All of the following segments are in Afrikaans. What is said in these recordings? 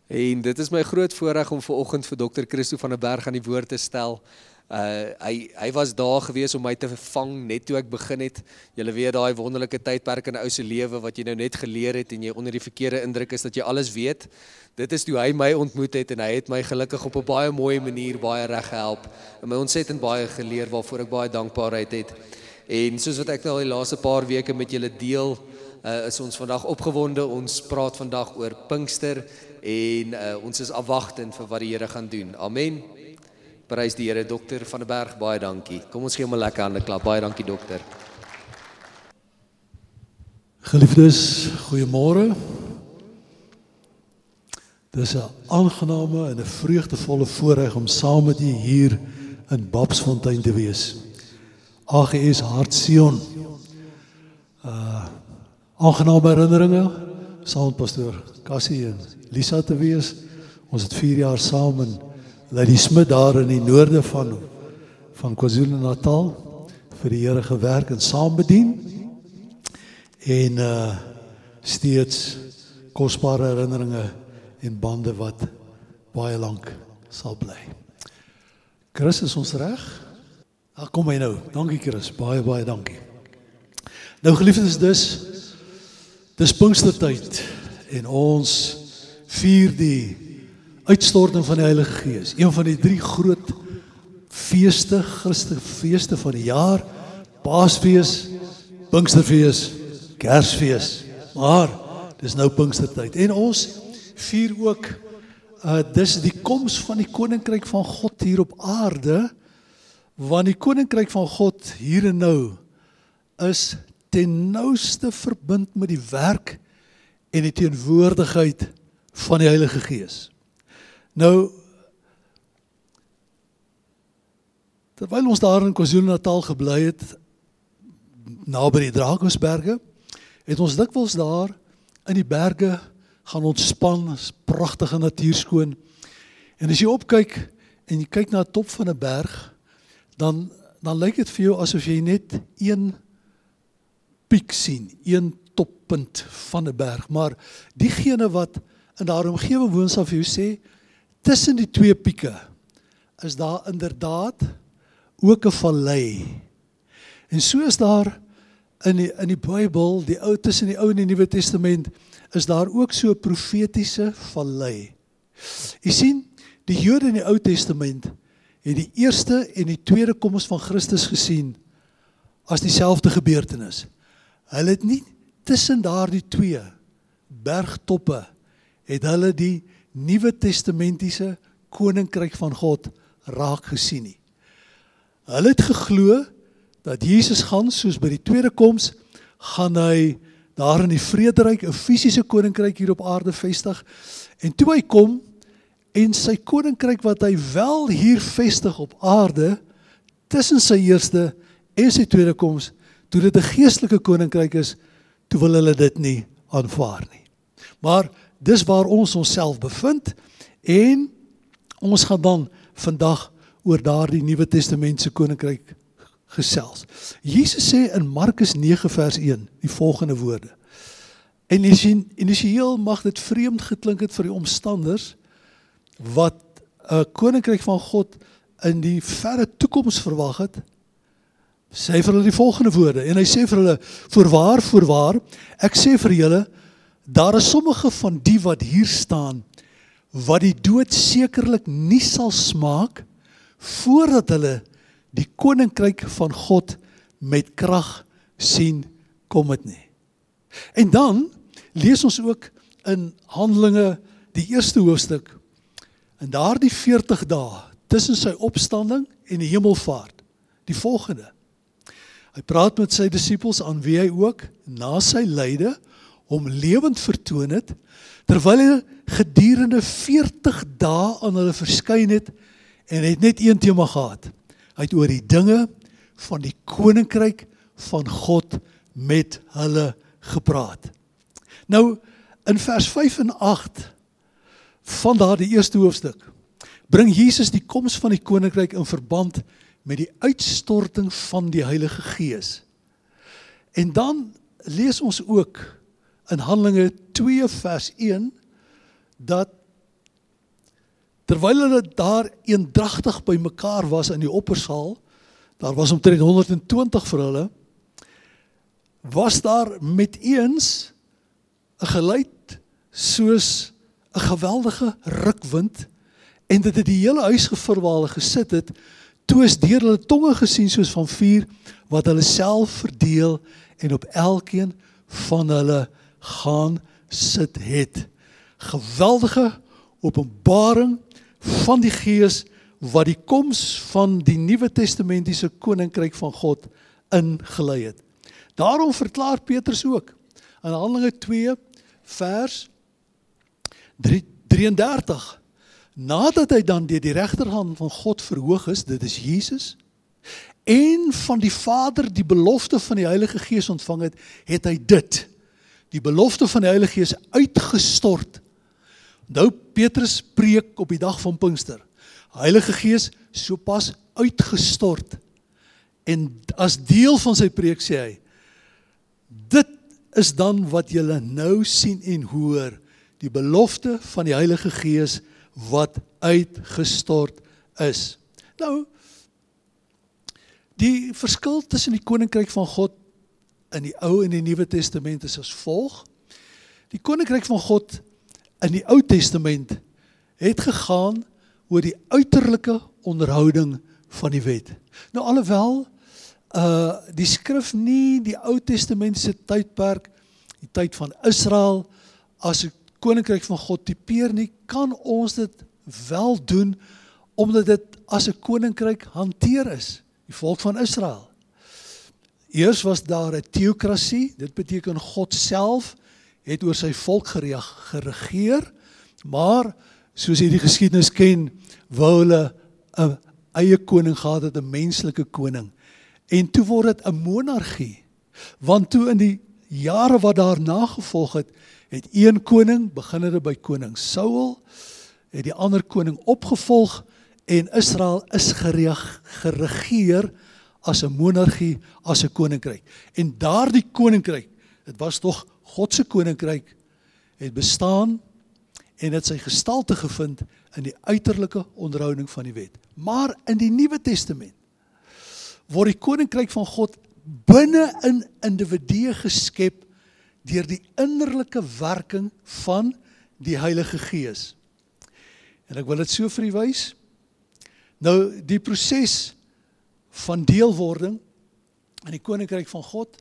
En dit is my groot voorreg om vanoggend vir Dr. Christo van der Berg aan die woord te stel. Hy was daar gewees om my te vang net toe ek begin het. Julle weet daai wonderlike tydperk in 'n ou se lewe wat jy nou net geleer het en jy onder die verkeerde indruk is dat jy alles weet. Dit is toe hy my ontmoet het en hy het my gelukkig op 'n baie mooi manier baie reg gehelp en my ontsettend baie geleer waarvoor ek baie dankbaarheid het. En soos wat ek nou al die laaste paar weke met julle deel, is ons vandag opgewonde. Ons praat vandag oor Pinkster en ons is afwagtend vir wat die Here gaan doen. Amen. Prys die Here. Dr. van der Berg, baie dankie. Kom ons gee hom 'n lekker hande klap. Baie dankie dokter. Geliefdes, goeiemôre. Dis 'n aangename en 'n vreugdevolle voorreg om saam met u hier in Babsfontein te wees. AGS Hartseon. Aangename herinneringe saam met pastoor Cassie en Lisa te wees. Ons het 4 jaar saam in Lady Smith daar in die noorde van KwaZulu-Natal vir die Here gewerk en saam bedien. En steeds kosbare herinneringe en bande wat baie lank sal bly. Chris, is ons reg? Kom hy nou. Dankie Chris, baie dankie. Nou geliefdes, dis Pinkstertyd en ons vier die uitstorting van die Heilige Gees. Een van die 3 groot feeste, Christelike feeste van die jaar. Paasfees, Pinksterfees, Kersfees. Maar dis nou Pinkstertyd. En ons vier ook dis die koms van die koninkryk van God hier op aarde, want die koninkryk van God hier en nou is ten nouste verbind met die werk en die teenwoordigheid van die Heilige Gees. Nou, terwyl ons daar in KwaZulu-Natal gebly het, naby die Drakensberge, het ons dikwels daar in die berge gaan ontspan, is pragtige natuurskoon. En as jy opkyk en jy kyk na die top van 'n berg, dan lyk dit vir jou asof jy net een piek sien, een toppunt van 'n berg. Maar diegene wat in daardie omgewing woon sal vir jou sê, tussen die 2 pieke is daar inderdaad ook 'n vallei. En so is daar in die Bybel, tussen die Ou en die Nuwe Testament, is daar ook so 'n profetiese vallei. Jy sien, die Jode in die Ou Testament het die eerste en die tweede koms van Christus gesien as dieselfde gebeurtenis. Hulle het nie tussen daardie 2 bergtoppe het hulle die Nuwe Testamentiese koninkryk van God raak gesien nie. Hulle het geglo dat Jesus gaan, soos by die tweede koms, gaan hy daar in die vrederyk 'n fisiese koninkryk hier op aarde vestig. En toe hy kom en sy koninkryk wat hy wel hier vestig op aarde, tussen sy eerste en sy tweede koms, toe dit 'n geestelike koninkryk is, toe wil hulle dit nie aanvaar nie. Maar dis waar ons onsself bevind en ons gaan dan vandag oor daardie Nuwe Testamentse koninkryk gesels. Jesus sê in Markus 9 vers 1 die volgende woorde. En initieel mag dit vreemd geklink het vir die omstanders wat 'n koninkryk van God in die verre toekoms verwag het. Sê vir hulle die volgende woorde en hy sê vir hulle, voorwaar, ek sê vir julle, daar is sommige van die wat hier staan, wat die dood sekerlik nie sal smaak, voordat hulle die koninkryk van God met krag sien kom het nie. En dan lees ons ook in Handelinge die 1ste hoofstuk, in daardie 40 dae, tussen sy opstanding en die hemelvaart, die volgende. Hy praat met sy disippels aan wie hy ook na sy lyde hom lewend vertoon het, terwyl hy gedurende 40 dae aan hulle verskyn het en het net een tema gehad. Hy het oor die dinge van die koninkryk van God met hulle gepraat. Nou, in vers 5 en 8 van daardie eerste hoofstuk, bring Jesus die koms van die koninkryk in verband met die uitstorting van die Heilige Gees. En dan lees ons ook in Handelinge 2 vers 1, dat terwyl hulle daar eendragtig by mekaar was in die oppersaal, daar was omtrent 120 vir hulle, was daar met eens 'n geluid soos 'n geweldige rukwind, en dit het die hele huis gevul waar hulle gesit het, toe is deur hulle tonge gesien soos van vuur, wat hulle self verdeel, en op elkeen van hulle gaan sit het. Geweldige openbaring van die Gees, wat die koms van die Nuwe Testamentiese koninkryk van God ingelei het. Daarom verklaar Petrus ook, in Handelinge 2 vers 33, nadat hy dan deur die regterhand van God verhoog is, dit is Jesus, en van die Vader die belofte van die Heilige Gees ontvang het, het hy dit, die belofte van die Heilige Gees uitgestort. Nou Petrus preek op die dag van Pinkster, Heilige Gees so pas uitgestort, en as deel van sy preek sê hy, dit is dan wat julle nou sien en hoor, die belofte van die Heilige Gees wat uitgestort is. Nou, die verskil tussen die koninkryk van God in die Ou en die Nuwe Testament is as volg. Die koninkryk van God in die Ou Testament het gegaan oor die uiterlike onderhouding van die wet. Nou alhoewel die skrif nie die Ou Testamentiese tydperk, die tyd van Israel, as 'n koninkryk van God typeer nie, kan ons dit wel doen, omdat dit as 'n koninkryk hanteer is, die volk van Israel. Eers was daar 'n teokrasie, dit beteken God self het oor sy volk geregeer, maar soos jy die geskiedenis ken, wou hulle 'n eie koning gehad het, 'n menslike koning. En toe word dit 'n monargie, want toe in die jare wat daarna gevolg het, het een koning, beginnende by koning Saul, het die ander koning opgevolg, en Israel is geregeer as 'n monargie, as 'n koninkryk. En daardie koninkryk, dit was tog God se koninkryk, het bestaan en het sy gestalte gevind in die uiterlike onderhouding van die wet. Maar in die Nuwe Testament word die koninkryk van God binne in individue geskep deur die innerlike werking van die Heilige Gees. En ek wil dit so vir u wys. Nou, die proses van deelwording in die koninkryk van God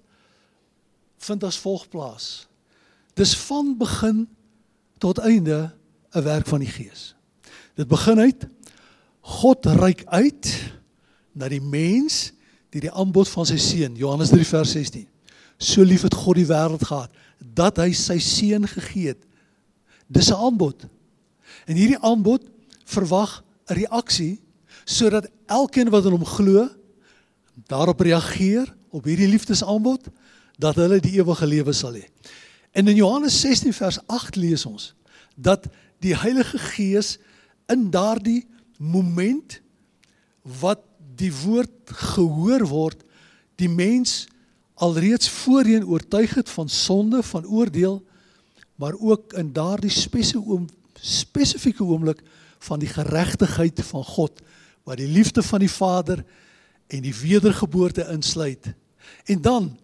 vind as volg plaas. Dis van begin tot einde 'n werk van die Gees. Dit begin uit, God reik uit na die mens die aanbod van sy seun, Johannes 3 vers 16. So lief het God die wêreld gehad, dat hy sy seun gegee het. Dis 'n aanbod. En hierdie aanbod verwag 'n reaksie, sodat elkeen wat in hom glo, daarop reageer, op hierdie liefdesaanbod, dat hulle die ewige lewe sal hê. En in Johannes 16 vers 8 lees ons, dat die Heilige Gees in daardie moment, wat die woord gehoor word, die mens alreeds voorheen oortuig het van sonde, van oordeel, maar ook in daardie spesifieke oomblik van die geregtigheid van God, wat die liefde van die Vader en die wedergeboorte insluit. En dan,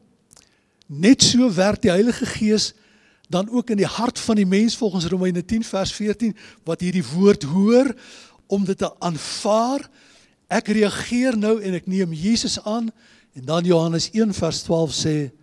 net so werk die Heilige Gees dan ook in die hart van die mens, volgens Romeine 10 vers 14, wat hierdie woord hoor, om dit te aanvaar. Ek reageer nou en ek neem Jesus aan, en dan Johannes 1 vers 12 sê,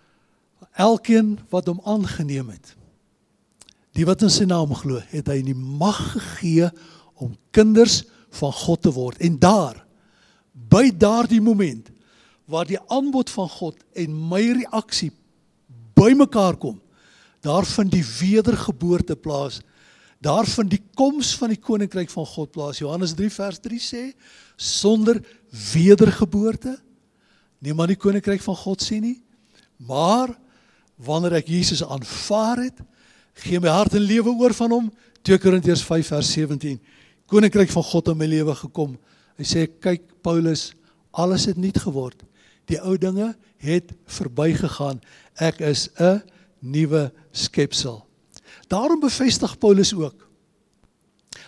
elkeen wat hom aangeneem het, die wat in sy naam glo, het hy die mag gegee om kinders van God te word. En daar, by daardie moment, waar die aanbod van God en my reaksie by mekaar kom, daar vind die wedergeboorte plaas, daar vind die koms van die koninkryk van God plaas. Johannes 3 vers 3 sê, sonder wedergeboorte, nie maar die koninkryk van God sien nie, maar wanneer ek Jesus aanvaar het, gee my hart en lewe oor van hom, 2 Korintiërs 5 vers 17, koninkryk van God in my lewe gekom. Hy sê, kyk Paulus, alles het nuut geword, die ou dinge het verbygegaan, ek is 'n nuwe skepsel. Daarom bevestig Paulus ook,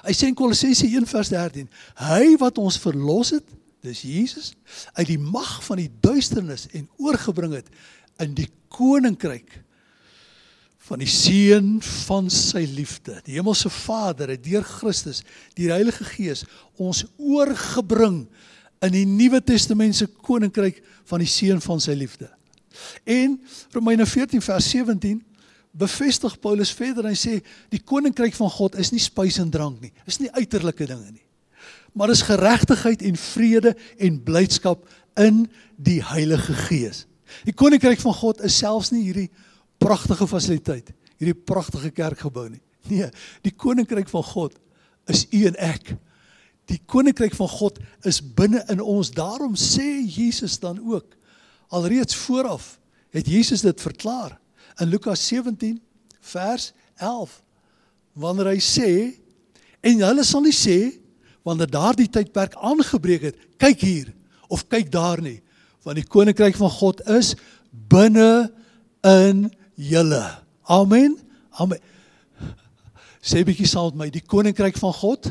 Hy sê in Kolossense 1 vers 13, hy wat ons verlos het, dis Jesus, uit die mag van die duisternis en oorgebring het in die koninkryk van die Seun van sy liefde. Die Hemelse Vader het deur Christus, die Heilige Gees, ons oorgebring in die Nuwe Testamentse koninkryk van die Seun van sy liefde. En Romeine 14 vers 17 bevestig Paulus verder, hy sê, die koninkryk van God is nie spys en drank nie, is nie uiterlike dinge nie, maar is geregtigheid en vrede en blydskap in die Heilige Gees. Die koninkryk van God is selfs nie hierdie pragtige fasiliteit, hierdie pragtige kerkgebou nie. Nee, die koninkryk van God is u en ek. Die koninkryk van God is binne in ons. Daarom sê Jesus dan ook, alreeds vooraf het Jesus dit verklaar in Lukas 17 vers 11, wanneer hy sê, en hulle sal nie sê, wanneer daardie tydperk aangebreek het, kyk hier, of kyk daar nie, want die koninkryk van God is binne in julle. Amen, amen. Sê bietjie saam met my, die koninkryk van God,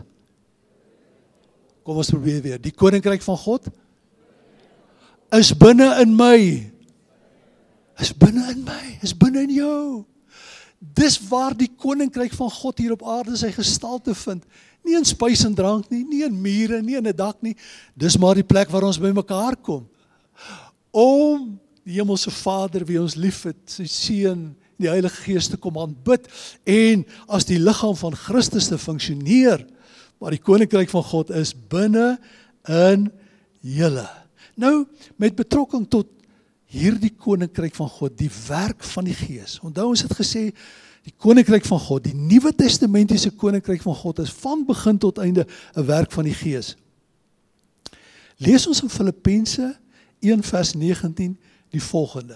kom ons probeer weer, die koninkryk van God, is binne in my, is binne in my, is binne in jou. Dis waar die koninkryk van God hier op aarde sy gestalte vind. Nie in spys en drank nie, nie in mure, nie in 'n dak nie. Dis maar die plek waar ons by mekaar kom. Om die Hemelse Vader wie ons liefhet, sy Seun, die Heilige Gees te kom aanbid en as die liggaam van Christus te funksioneer. Maar die koninkryk van God is binne in julle. Nou, met betrekking tot hierdie koninkryk van God, die werk van die Gees. Onthou ons het gesê, die koninkryk van God, die Nuwe Testamentiese koninkryk van God is van begin tot einde 'n werk van die Gees. Lees ons in Filippense 1 vers 19 die volgende.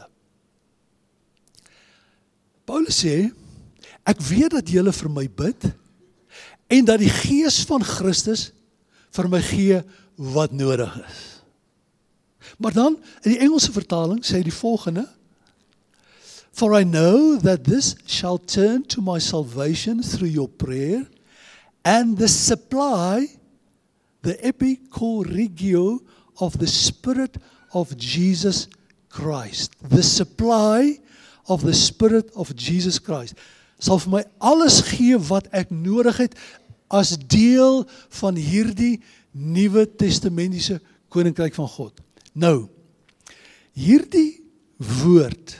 Paulus sê, ek weet dat julle vir my bid en dat die Gees van Christus vir my gee wat nodig is. Maar dan, in die Engelse vertaling, sê hy die volgende, for I know that this shall turn to my salvation through your prayer and the supply, the epikorrigio of the Spirit of Jesus Christ. The supply of the Spirit of Jesus Christ. Sal vir my alles gee wat ek nodig het as deel van hierdie Nuwe Testamentiese koninkryk van God. Nou, hierdie woord,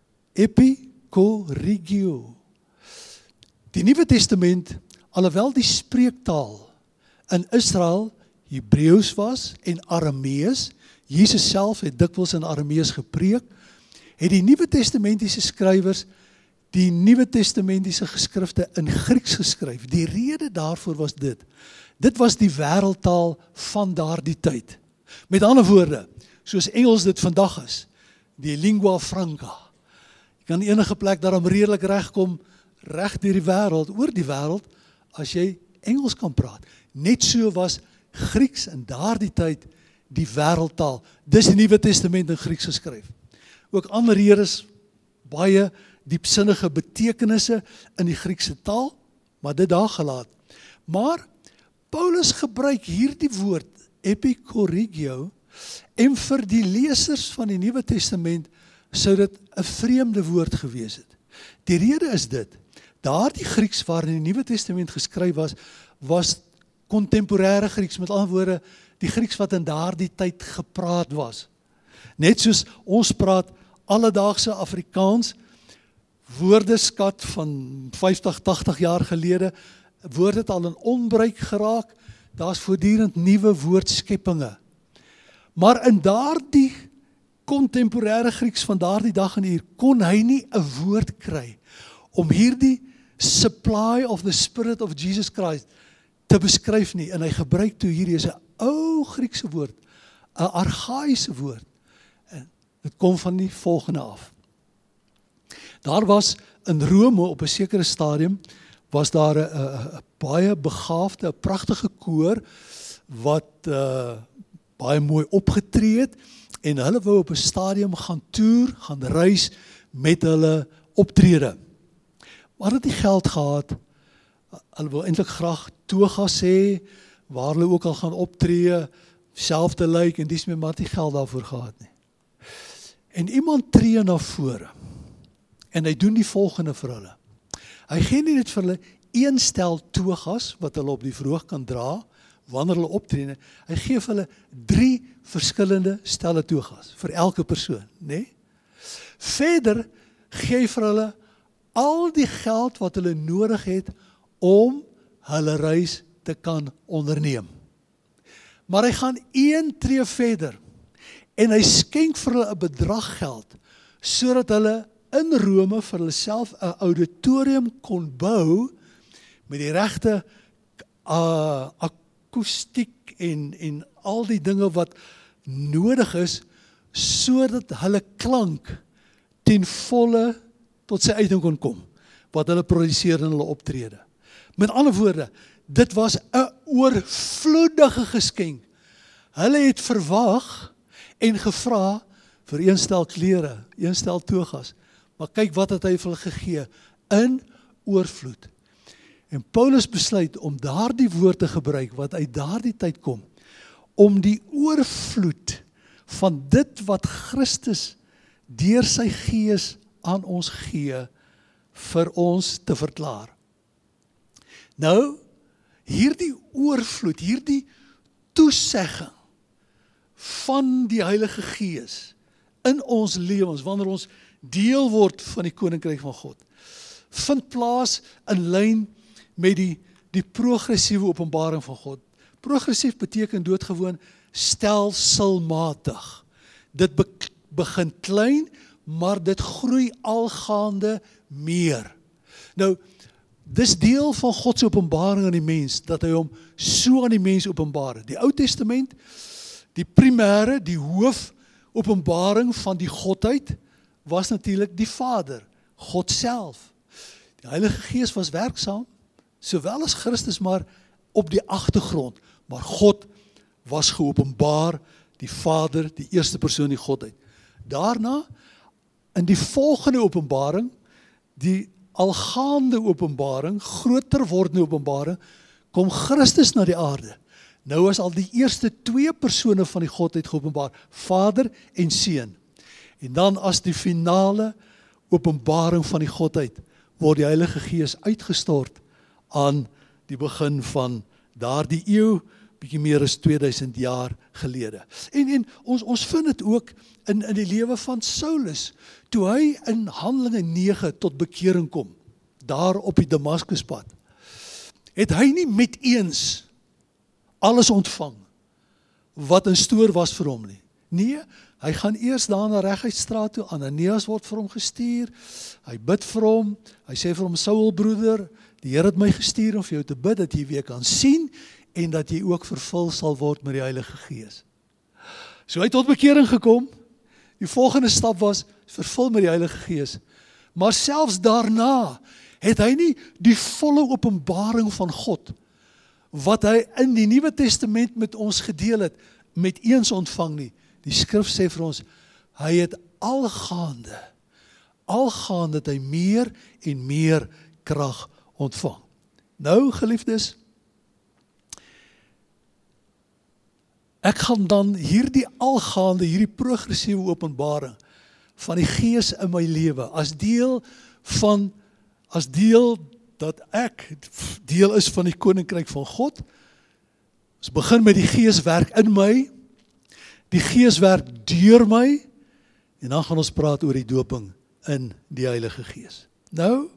epikorrigio, die Nuwe Testament, alhoewel die spreektaal in Israel Hebreëus was en Aramees, Jesus self het dikwels in Aramees gepreek, het die Nuwe Testamentiese skrywers die Nuwe Testamentiese geskrifte in Grieks geskryf. Die rede daarvoor was dit. Dit was die wêreldtaal van daardie tyd. Met ander woorde, soos Engels dit vandag is, die lingua franca. Jy kan enige plek daarom redelik regkom, reg deur die wêreld, oor die wêreld, as jy Engels kan praat. Net so was Grieks in daardie tyd die wêreldtaal. Dis die Nuwe Testament in Grieks geskryf. Ook ander hier is baie diepsinnige betekenisse in die Griekse taal, maar dit daar gelaat. Maar Paulus gebruik hierdie woord, epikorrigio, en vir die lesers van die Nuwe Testament sou dit 'n vreemde woord gewees het. Die rede is dit, daardie Grieks waarin die Nuwe Testament geskryf was, was kontemporêre Grieks, met ander woorde, die Grieks wat in daardie tyd gepraat was. Net soos ons praat alledaagse Afrikaans, woordeskat van 50, 80 jaar gelede, woord het al in onbruik geraak, daar's voortdurend nuwe woordskeppinge. Maar in daardie kontemporêre Grieks van daardie dag en uur, kon hy nie 'n woord kry om hierdie supply of the Spirit of Jesus Christ te beskryf nie, en hy gebruik toe hierdie is 'n ou Griekse woord, 'n argaïese woord. En dit kom van die volgende af. Daar was in Rome op 'n sekere stadium, was daar 'n baie begaafde, 'n pragtige koor, wat baie mooi opgetree het, en hulle wou op 'n stadium gaan toer, gaan reis met hulle optrede. Maar het nie geld gehad Hulle wil eintlik graag togas hê, waar hulle ook al gaan optree, selfde lyk en dis meer maar nie geld daarvoor gehad nie. En iemand tree na vore en hy doen die volgende vir hulle. Hy gee nie net vir hulle een stel togas wat hulle op die verhoog kan dra wanneer hulle optree nie. Hy gee vir hulle 3 verskillende stelle togas vir elke persoon, né? Verder gee hy vir hulle al die geld wat hulle nodig het om hulle reis te kan onderneem. Maar hy gaan 1 tree verder en hy skenk vir hulle 'n bedrag geld sodat hulle in Rome vir hulle self 'n auditorium kon bou met die regte akoestiek en al die dinge wat nodig is sodat hulle klank ten volle tot sy uiting kon kom wat hulle produseer in hulle optrede. Met ander woorde, dit was 'n oorvloedige geskenk. Hulle het verwag en gevra vir 1 stel klere, 1 stel togas. Maar kyk wat het hy vir hulle gegee, in oorvloed. En Paulus besluit om daardie woord te gebruik wat uit daardie tyd kom, om die oorvloed van dit wat Christus deur sy gees aan ons gee, vir ons te verklaar. Nou, hierdie oorvloed, hierdie toesegging van die Heilige Gees in ons lewens, wanneer ons deel word van die Koninkryk van God, vind plaas in lyn met die progressiewe openbaring van God. Progressief beteken doodgewoon stelselmatig. Dit begin klein, maar dit groei algaande meer. Nou, dis deel van God se openbaring aan die mens, dat hy hom so aan die mens openbaar. Die Ou Testament, die primêre, die hoof openbaring van die Godheid, was natuurlik die Vader, God self. Die Heilige Gees was werksaam, sowel as Christus, maar op die agtergrond. Maar God was geopenbaar, die Vader, die eerste persoon die Godheid. Daarna, in die volgende openbaring, die algaande openbaring, groter wordende openbaring, kom Christus na die aarde. Nou is al die eerste 2 persone van die Godheid geopenbaar, Vader en Seun. En dan as die finale openbaring van die Godheid, word die Heilige Gees uitgestort aan die begin van daardie eeu, bietjie meer as 2000 jaar gelede. En ons vind dit ook in die lewe van Saulus, toe hy in Handelinge 9 tot bekering kom, daar op die Damaskuspad, het hy nie met eens alles ontvang wat in stoor was vir hom nie. Nee, hy gaan eers daar na Reguitstraat toe, Ananias word vir hom gestuur, hy bid vir hom, hy sê vir hom, Saul broeder, die Here het my gestuur om vir jou te bid, dat jy weer kan sien, en dat jy ook vervul sal word met die Heilige Gees. So hy het tot bekering gekom, die volgende stap was, vervul met die Heilige Gees, maar selfs daarna, het hy nie die volle openbaring van God, wat hy in die Nuwe Testament met ons gedeel het, met eens ontvang nie. Die skrif sê vir ons, hy het algaande het hy meer en meer krag ontvang. Nou, geliefdes, ek gaan dan hierdie algaande, hierdie progressiewe openbaring van die Gees in my lewe, as deel dat ek deel is van die Koninkryk van God. Ons begin met die Gees werk in my, die Gees werk deur my, en dan gaan ons praat oor die doping in die Heilige Gees. Nou,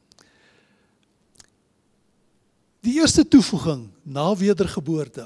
die eerste toevoeging na wedergeboorte,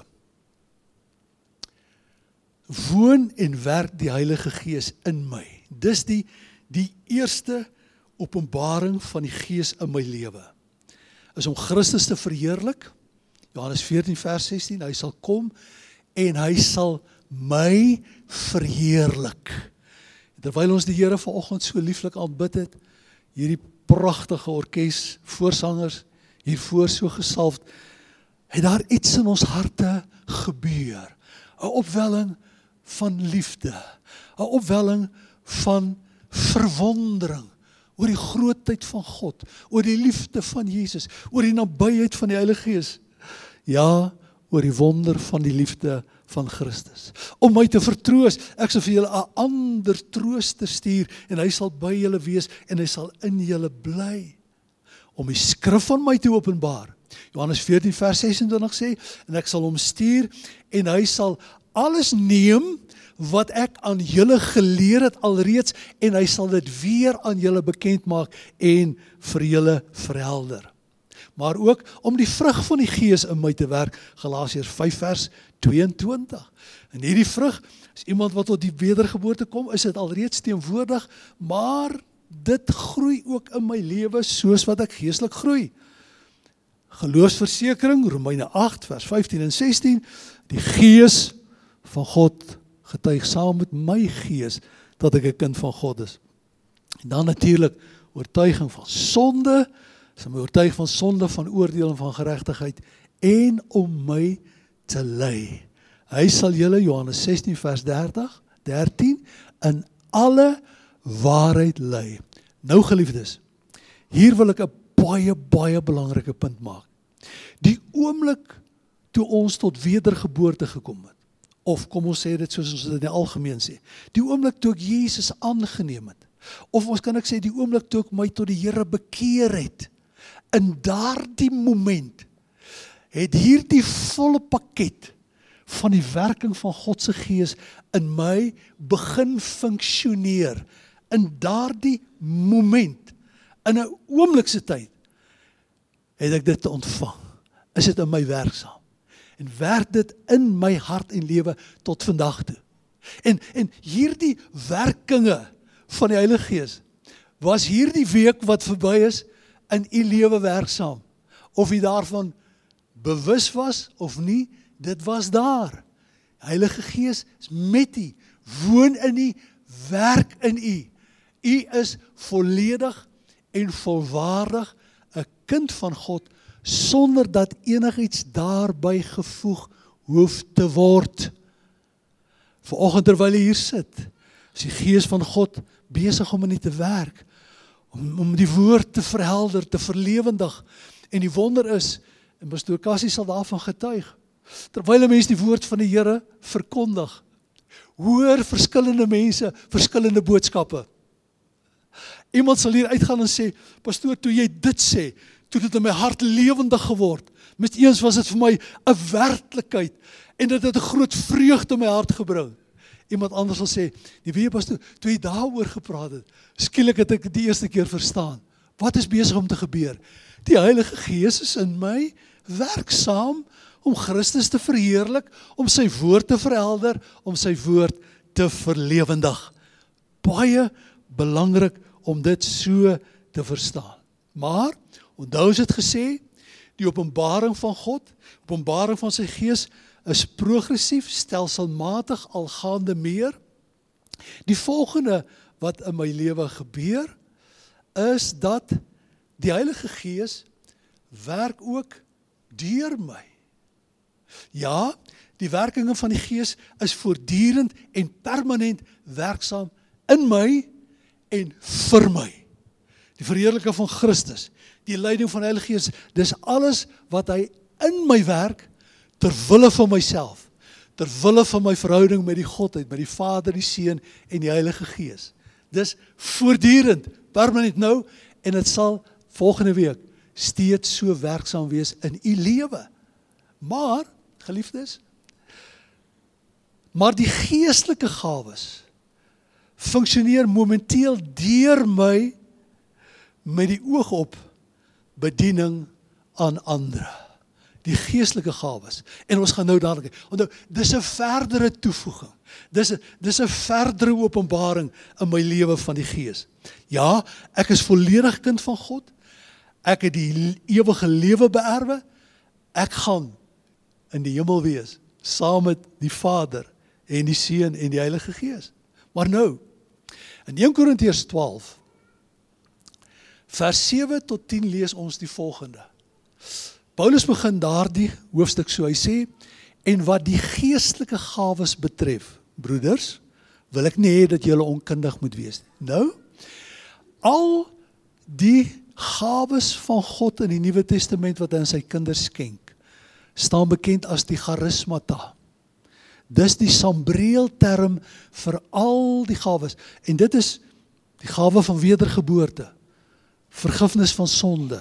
woon en werk die Heilige Gees in my. Dis die eerste openbaring van die Gees in my lewe. Is om Christus te verheerlik. Johannes 14 vers 16, hy sal kom en hy sal my verheerlik. Terwyl ons die Here vanoggend so lieflik aanbid het, hierdie pragtige orkes, voorsangers, hiervoor so gesalfd, het daar iets in ons harte gebeur. 'n opwelling van liefde, 'n opwelling van verwondering oor die grootheid van God, oor die liefde van Jesus, oor die nabyheid van die Heilige Gees. Ja, oor die wonder van die liefde van Christus. Om my te vertroos, ek sal vir julle 'n ander trooster stuur, en hy sal by julle wees, en hy sal in julle bly. Om die skrif van my te openbaar. Johannes 14 vers 26 sê, en ek sal hom stuur, en hy sal alles neem, wat ek aan julle geleer het alreeds, en hy sal dit weer aan julle bekend maak, en vir julle verhelder. Maar ook om die vrug van die Gees in my te werk, Galasiërs 5 vers 22. En hierdie vrug, as iemand wat tot die wedergeboorte kom, is dit alreeds teenwoordig, maar dit groei ook in my lewe, soos wat ek geestelik groei. Geloofsversekering, Romeine 8 vers 15 en 16, die Gees van God getuig saam met my gees, dat ek 'n kind van God is. En dan natuurlik, oortuiging van sonde, is my oortuig van sonde, van oordeel en van geregtigheid, en om my te lei. Hy sal julle, Johannes 16 vers 13, in alle waarheid lei. Nou geliefdes, hier wil ek 'n baie belangrike punt maak. Die oomblik toe ons tot wedergeboorte gekom het, of kom ons sê dit soos ons dit in die algemeen sê, die oomblik toe ek Jesus aangeneem het, of ons kan ek sê die oomblik toe ek my tot die Here bekeer het, in daardie moment het hierdie volle pakket van die werking van God se Gees in my begin funksioneer. In daardie moment, in 'n oomblikse tyd, het ek dit te ontvang. Is dit in my werksaam? En werk dit in my hart en lewe tot vandag toe. En hierdie werkinge van die Heilige Gees, was hierdie week wat verby is, in u lewe werksaam. Of u daarvan bewus was of nie, dit was daar. Heilige Gees is met u, woon in u, werk in u. U is volledig en volwaardig 'n kind van God, sonder dat enigiets daarby gevoeg hoef te word. Vanoggend terwyl jy hier sit, is die Gees van God besig om in u te werk, om die woord te verhelder, te verlewendig. En die wonder is, en pastoor Cassie sal daarvan getuig, terwyl 'n mens die woord van die Here verkondig, hoor verskillende mense verskillende boodskappe. Iemand sal hier uitgaan en sê, pastoor, toe jy dit sê, toe dit in my hart lewendig geword. Eens was dit vir my 'n werklikheid, en dit het 'n groot vreugde in my hart gebring. Iemand anders sal sê, die weet pastoor, toe jy daaroor gepraat het, skielik het ek die eerste keer verstaan. Wat is besig om te gebeur? Die Heilige Gees is in my werksaam om Christus te verheerlik, om sy woord te verhelder, om sy woord te verlewendig. Baie belangrik om dit so te verstaan. Maar, onthou is dit gesê, die openbaring van God, openbaring van sy Gees, is progressief, stelselmatig, algaande meer. Die volgende wat in my lewe gebeur, is dat die Heilige Gees werk ook deur my. Ja, die werkinge van die Gees is voortdurend en permanent werksaam in my en vir my. Die verheerliking van Christus, die leiding van die Heilige Gees, dis alles wat hy in my werk, ter wille van myself, ter wille van my verhouding met die Godheid, met die Vader, die Seun en die Heilige Gees. Dis voortdurend, permanent nou, en het sal volgende week steeds so werksaam wees in u lewe. Maar, geliefdes, maar die geestelike gawes funksioneer momenteel deur my met die oog op bediening aan ander. Die geestelike gawes. En ons gaan nou dadelik, onthou, dis 'n verdere toevoeging. Dis 'n verdere openbaring in my lewe van die Gees. Ja, ek is volledig kind van God. Ek het die ewige lewe beerwe. Ek gaan in die hemel wees, saam met die Vader en die Seun en die Heilige Gees. Maar nou, in 1 Korintiërs 12, vers 7 tot 10 lees ons die volgende. Paulus begin daardie hoofstuk so, hy sê, en wat die geestelike gawes betref, broeders, wil ek nie hê dat julle onkundig moet wees. Nou, al Die gawes van God in die Nuwe Testament wat hy aan sy kinders skenk, staan bekend as die charismata. Dis die Sambreel term vir al die gawes. En dit is die gawe van wedergeboorte, vergifnis van sonde,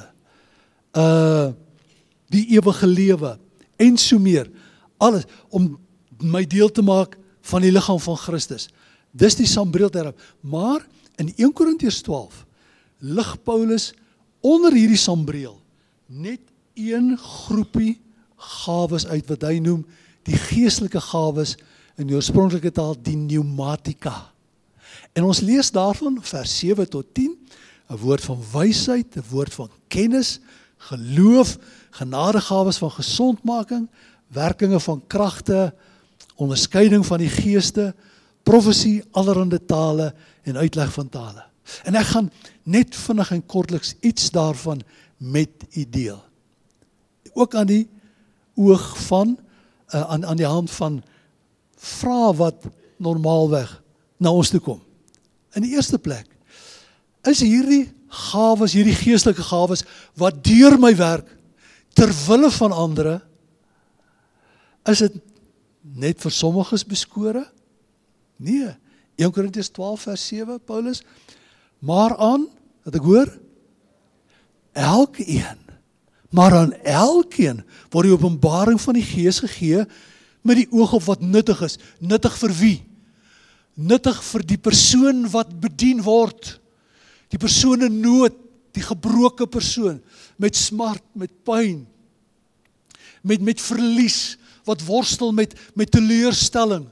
die ewige lewe, en so meer. Alles, om my deel te maak van die liggaam van Christus. Dis die Sambreel term. Maar in 1 Korintiërs 12 lig Paulus onder hierdie Sambreel net een groepie gawes uit wat hy noem die geestelike gawes, in die oorspronklike taal die pneumatika. En ons lees daarvan vers 7 tot 10, 'n woord van wysheid, 'n woord van kennis, geloof, genadegawes van gesondmaking, werkinge van kragte, onderskeiding van die geeste, profesie, allerhande tale en uitleg van tale. En ek gaan net vinnig en kortliks iets daarvan met u deel. Ook aan die oog van, aan die hand van vrae wat normaalweg na ons toe kom. In die eerste plek, is hierdie gawes, hierdie geestelike gawes, wat deur my werk, ter wille van ander, is dit net vir sommiges beskore? Nee, 1 Korintiërs 12 vers 7, Paulus, maar aan, wat ek hoor, elkeen, maar aan elkeen word die openbaring van die Gees gegee met die oog op wat nuttig is. Nuttig vir wie? Nuttig vir die persoon wat bedien word. Die persoon in nood, die gebroke persoon, met smart, met pyn, met verlies, wat worstel met teleurstelling.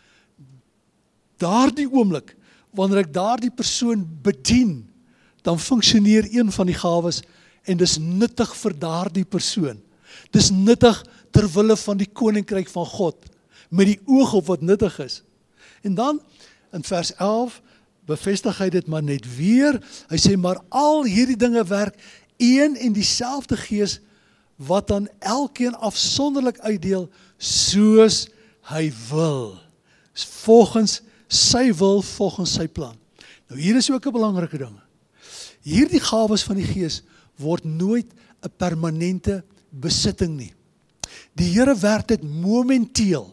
Daardie oomblik, wanneer ek daardie persoon bedien, dan funksioneer een van die gawes en dis nuttig vir daardie persoon. Dis nuttig ter wille van die koninkryk van God, met die oog op wat nuttig is. En dan, in vers 11, bevestig hy dit maar net weer. Hy sê, maar al hierdie dinge werk een en dieselfde Gees, wat dan elkeen afsonderlik uitdeel, soos hy wil. Volgens sy wil, volgens sy plan. Nou hier is ook 'n belangrike ding. Hierdie gawes van die Gees word nooit 'n permanente besitting nie. Die Here werk dit momenteel,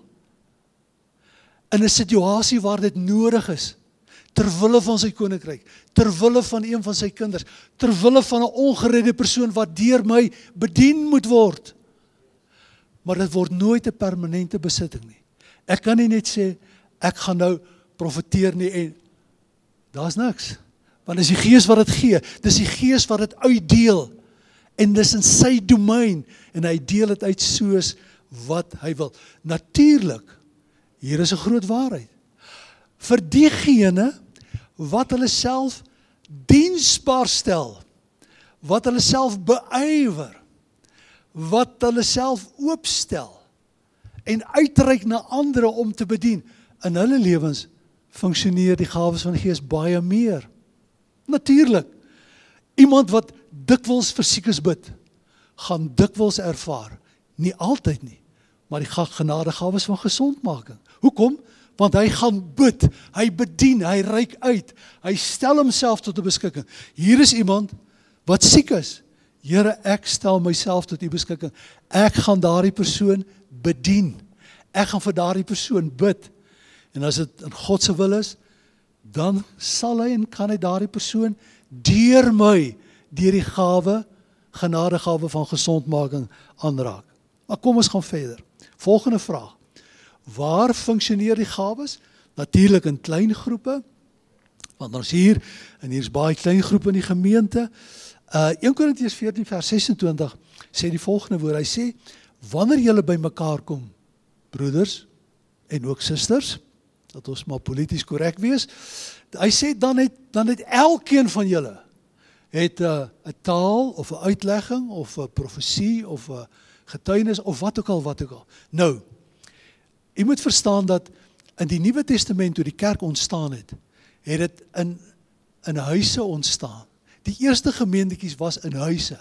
in 'n situasie waar dit nodig is, ter wille van sy koninkryk, ter wille van een van sy kinders, ter wille van 'n ongeredde persoon wat deur my bedien moet word. Maar dit word nooit 'n permanente besitting nie. Ek kan nie net sê, ek gaan nou profeteer nie en daar's niks. Want dis die Gees wat dit gee, dis die Gees wat dit uitdeel. En dis in sy domein, en hy deel dit uit soos wat hy wil. Natuurlik, hier is 'n groot waarheid. Vir diegene wat hulle self diensbaar stel, wat hulle self beywer, wat hulle self oopstel, en uitreik na ander om te bedien, in hulle lewens funksioneer die gawes van die Gees baie meer. Natuurlik, iemand wat dikwels vir siekes bid, gaan dikwels ervaar, nie altyd nie, maar die genadegawes van gesondmaking. Hoekom? Want hy gaan bid, hy bedien, hy reik uit, hy stel homself tot 'n beskikking. Hier is iemand wat siek is. Here, ek stel myself tot u beskikking. Ek gaan daardie persoon bedien. Ek gaan vir daardie persoon bid. En as dit in God se wil is, dan sal hy en kan hy daardie persoon deur my, deur die genadegawe van gesondmaking aanraak. Maar kom ons gaan verder. Volgende vraag. Waar funksioneer die gawes? Natuurlik in klein groepe, want ons hier, en hier is baie klein groepe in die gemeente. 1 Korintiërs 14 vers 26 sê die volgende woord, hy sê, wanneer julle by mekaar kom, broeders en ook susters, dat ons maar polities korrek wees, hy sê, dan het elkeen van julle, het 'n taal, of 'n uitlegging, of 'n profesie, of 'n getuienis, of wat ook al. Nou, u moet verstaan dat in die Nuwe Testament, toe die kerk ontstaan het dit in huise ontstaan. Die eerste gemeentetjies was in huise.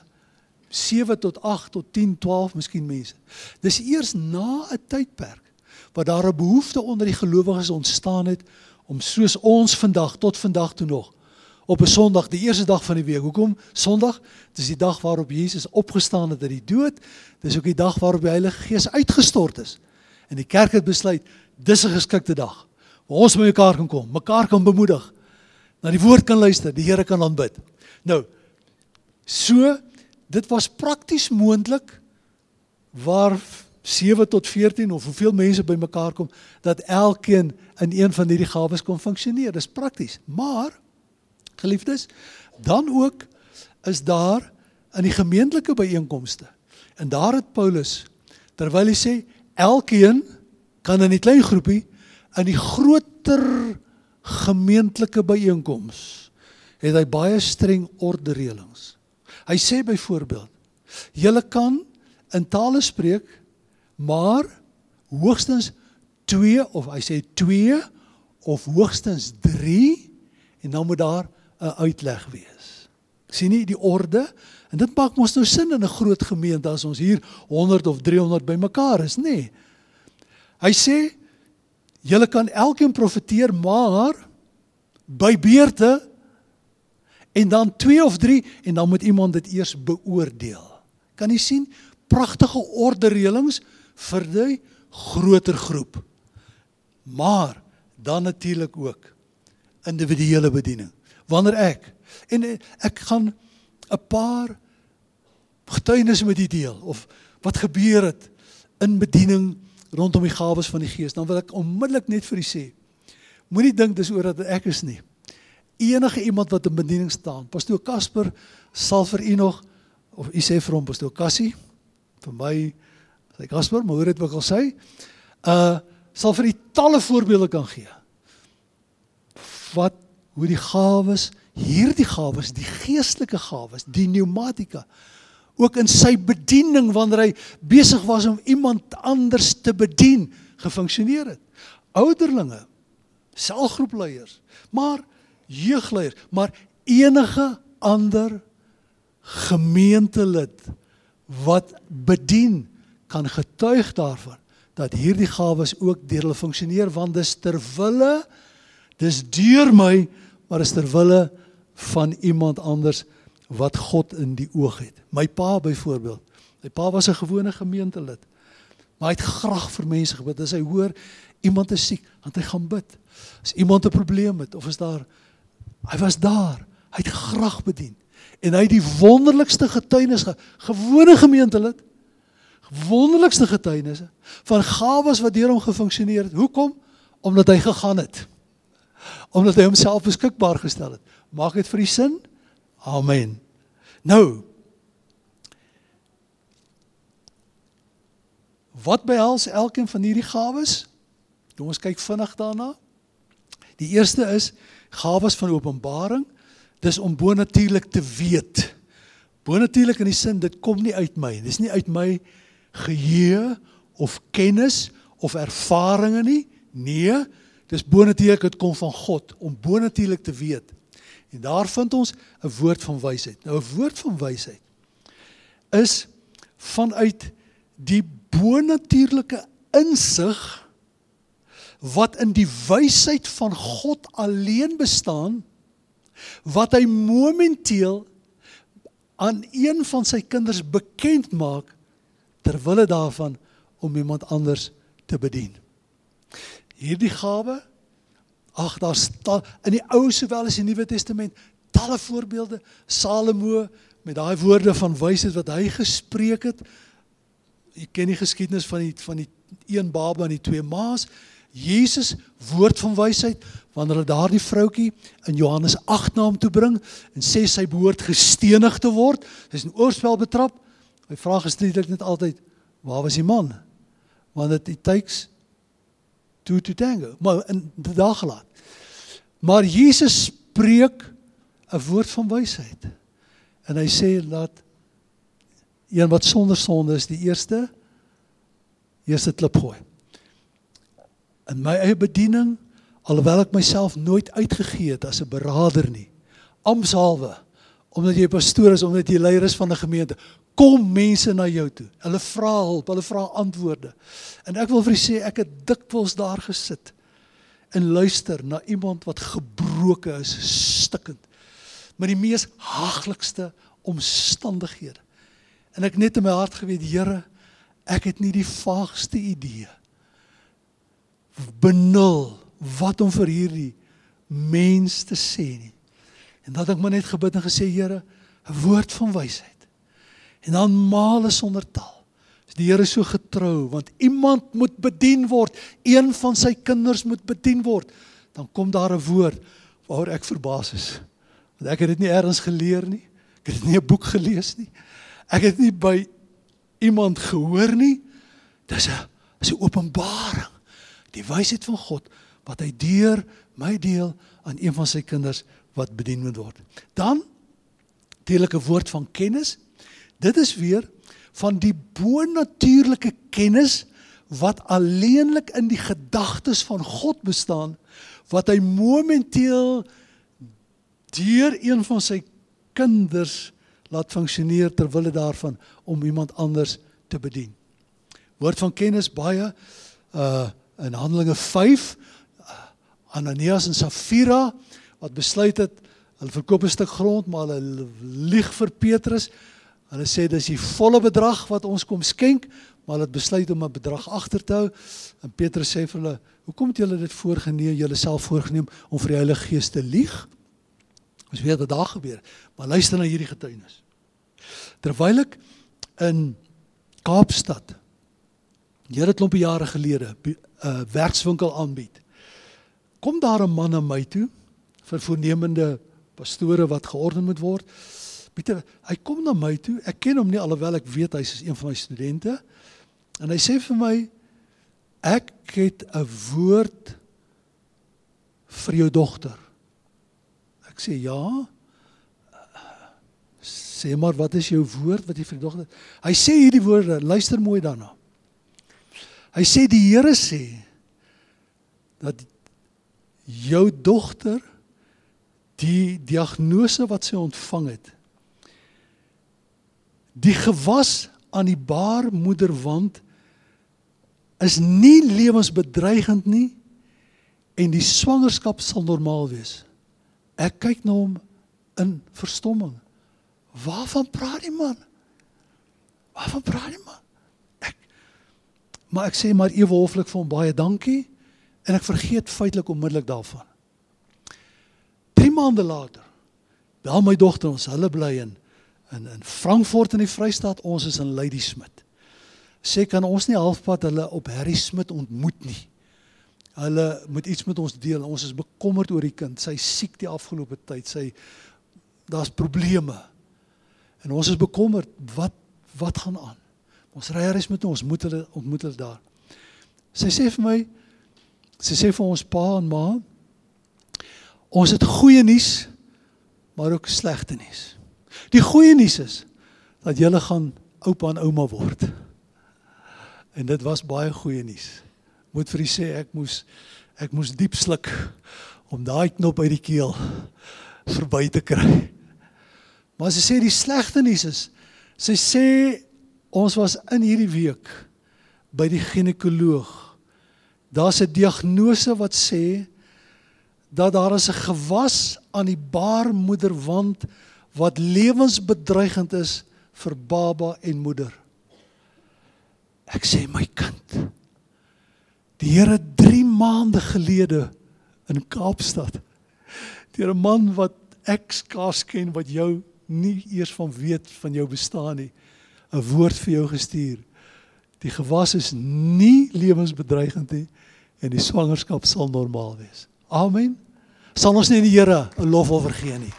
7 tot 8 tot 10, 12 miskien mense. Dis eers na 'n tydperk, wat daar 'n behoefte onder die gelowiges ontstaan het, om soos ons vandag, tot vandag toe nog, op 'n Sondag, die eerste dag van die week. Hoekom Sondag? Dit is die dag waarop Jesus opgestaan het uit die dood. Dit is ook die dag waarop die Heilige Gees uitgestort is. En die kerk het besluit, dis 'n geskikte dag, waar ons by mekaar kan kom, mekaar kan bemoedig, na die woord kan luister, die Here kan aanbid. Nou, so, dit was prakties moontlik, waar 7 tot 14 of hoeveel mense by mekaar kom, dat elkeen in een van hierdie gawes kon funksioneer. Dis prakties. Maar, geliefdes, dan ook is daar in die gemeentelike byeenkomste. En daar het Paulus, terwyl hy sê, elkeen kan in die klein groepie, in die groter gemeentelike byeenkoms, het hy baie streng ordereëlings. Hy sê byvoorbeeld, julle kan in tale spreek, maar hoogstens 2, of hy sê 2, of hoogstens 3, en dan moet daar 'n uitleg wees. Sien nie die orde? En dit maak mos nou sin in 'n groot gemeente, as ons hier 100 of 300 by mekaar is, nee. Hy sê, julle kan elkeen profeteer, maar by beurte, en dan 2 of 3, en dan moet iemand dit eers beoordeel. Kan jy sien? Pragtige ordereëlings vir die groter groep. Maar, dan natuurlik ook, individuele bediening. Wanneer ek gaan 'n paar getuienisse met u deel, of wat gebeur het in bediening rondom die gawes van die Gees, dan wil ek onmiddellik net vir u sê, moenie dink dis oor dat ek is nie. Enige iemand wat in bediening staan, Pastoor Kasper sal vir u nog, of u sê vir hom, Pastoor Kassie, vir my, sy Kasper, maar hoe dit ook al sê, sal vir u talle voorbeelde kan gee, hoe die gawes, hierdie gawes, die geestelike gawes, die pneumatika, ook in sy bediening, wanneer hy besig was om iemand anders te bedien, gefunksioneer het. Ouderlinge, selgroepleiers, maar jeugleiers, maar enige ander gemeentelid wat bedien, kan getuig daarvan, dat hierdie gawes ook deur hulle funksioneer, want dis terwille, dis deur my, maar is terwille van iemand anders, wat God in die oog het. My pa byvoorbeeld, my pa was 'n gewone gemeentelid, maar hy het graag vir mense gebid. As hy hoor, iemand is siek, want hy gaan bid. As iemand 'n probleem het, of is daar, hy was daar, hy het graag bedien. En hy het die wonderlikste getuienisse, gewone gemeentelid, wonderlikste getuienisse, van gawes wat deur hom gefunksioneer het. Hoekom? Omdat hy gegaan het. Omdat hy homself beskikbaar gestel het. Maak dit vir die sin? Amen. Nou, wat behels elkeen van hierdie gawes? Kom ons kyk vinnig daarna. Die eerste is gawes van openbaring. Dis om bonatuurlik te weet. Bonatuurlik in die sin, dit kom nie uit my. Dis nie uit my geheue of kennis of ervarings nie. Nee, dis bonatuurlik, dit kom van God, om bonatuurlik te weet. En daar vind ons 'n woord van wysheid. Nou 'n woord van wysheid is vanuit die bonatuurlike insig wat in die wysheid van God alleen bestaan, wat hy momenteel aan een van sy kinders bekend maak, terwille daarvan om iemand anders te bedien. Hierdie gawe, daar's in die Ou sowel as die Nuwe Testament, talle voorbeelde. Salomo, met daai woorde van wysheid wat hy gespreek het. Jy ken die geskiedenis van die een baba en die 2 ma's. Jesus, woord van wysheid, wanneer hulle daardie vroutjie in Johannes 8 na hom toe bring, en sê sy behoort gestenig te word, sy is in oorspel betrap. My vraag is net altyd, waar was die man? Want it takes 2 to tango, maar in die dag gelaat. Maar Jesus spreek 'n woord van wysheid. En hy sê, laat een wat sonder sonde is, die eerste klip gooi. In my eie bediening, alhoewel ek myself nooit uitgegee het as 'n beraader nie, ampshalwe, omdat jy pastoor is, omdat jy leier is van 'n gemeente, kom mense na jou toe, hulle vra hulp, hulle vra antwoorde. En ek wil vir u sê, ek het dikwels daar gesit en luister na iemand wat gebroken is, stikkend. met die mees haaglikste omstandighede. En ek net in my hart geweet, Here, ek het nie die vaagste idee, benul, wat om vir hierdie mens te sê nie. En dat ek maar net gebid en gesê, Here, 'n woord van wysheid. En dan male sonder taal. Die Here is so getrou, want iemand moet bedien word, een van sy kinders moet bedien word. Dan kom daar 'n woord waaroor ek verbaas is. Want ek het dit nie ergens geleer nie, ek het dit nie 'n boek gelees nie, ek het nie by iemand gehoor nie. Dis 'n openbaring, die wysheid van God, wat hy deur my deel aan een van sy kinders wat bedien moet word. Dan, natuurlik 'n woord van kennis. Dit is weer van die bonatuurlike kennis wat alleenlik in die gedagtes van God bestaan, wat hy momenteel deur een van sy kinders laat funksioneer ter wille daarvan om iemand anders te bedien. Woord van kennis baie in Handelinge 5, Ananias en Safira, wat besluit het, hulle verkoop 'n stuk grond, maar hulle lieg vir Petrus. Hulle sê, dis die volle bedrag wat ons kom skenk, maar hulle het besluit om 'n bedrag agter te hou. En Petrus sê vir hulle, hoekom het julle dit voorgeneem, julle self voorgeneem, om vir die Heilige Gees te lieg? Ons weet wat daar gebeur, maar luister na hierdie getuienis. Terwyl ek in Kaapstad, hele klompie jare gelede, 'n werkswinkel aanbied, kom daar 'n man na my toe, vir voornemende pastore wat georden moet word. Pieter, hy kom na my toe, ek ken hom nie, alhoewel ek weet hy is een van my studente, en hy sê vir my, ek het 'n woord vir jou dogter. Ek sê, ja, sê maar, wat is jou woord, wat jy vir die dogter? Hy sê hierdie woorde, luister mooi daarna. Hy sê, die Here sê, dat jou dogter, die diagnose wat sy ontvang het, die gewas aan die baarmoederwand is nie lewensbedreigend nie, en die swangerskap sal normaal wees. Ek kyk na hom in verstomming. Waarvan praat die man? Waarvan praat die man? Maar ek sê maar ewe hoflik vir hom baie dankie, en ek vergeet feitelik onmiddellik daarvan. 3 maande later, bel my dogter ons, hulle bly in Frankfurt in die Vrystaat, ons is in Ladysmith. Sê, kan ons nie halfpad hulle op Harry Smith ontmoet nie. Hulle moet iets met ons deel, ons is bekommerd oor die kind, sy is siek die afgelope tyd, daar's probleme. En ons is bekommerd, wat gaan aan? Ons ry Harry Smith, ons ontmoet hulle daar. Sy sê vir my, sy sê vir ons pa en ma, ons het goeie nuus, maar ook slegte nuus. Die goeie nuus is, dat julle gaan oupa en ouma word. En dit was baie goeie nuus. Moet vir u sê, ek moes diep sluk, om daai knop uit die keel verby te kry. Maar sy sê, die slegte nuus is, sy sê, ons was in hierdie week, by die ginekoloog. Daar's 'n diagnose wat sê, dat daar is 'n gewas aan die baarmoederwand, wat lewensbedreigend is vir baba en moeder. Ek sê, my kind, die Here 3 maande gelede in Kaapstad, deur 'n man wat ek skaars ken, wat jou nie eers van weet van jou bestaan nie, 'n woord vir jou gestuur. Die gewas is nie lewensbedreigend nie, en die swangerskap sal normaal wees. Amen. Sal ons nie die Here 'n lofoffer gee nie.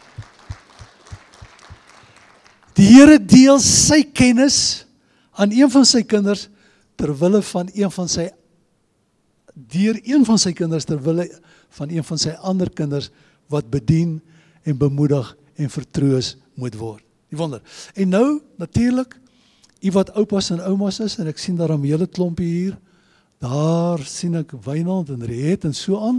Die Here deel sy kennis aan een van sy kinders, terwille van een van sy, deur een van sy kinders, terwille van een van sy ander kinders, wat bedien en bemoedig en vertroos moet word. Die wonder. En nou, natuurlik, u wat oupas en oumas is, en ek sien daar 'n hele klompie hier, daar sien ek Wynand en Riet en so aan.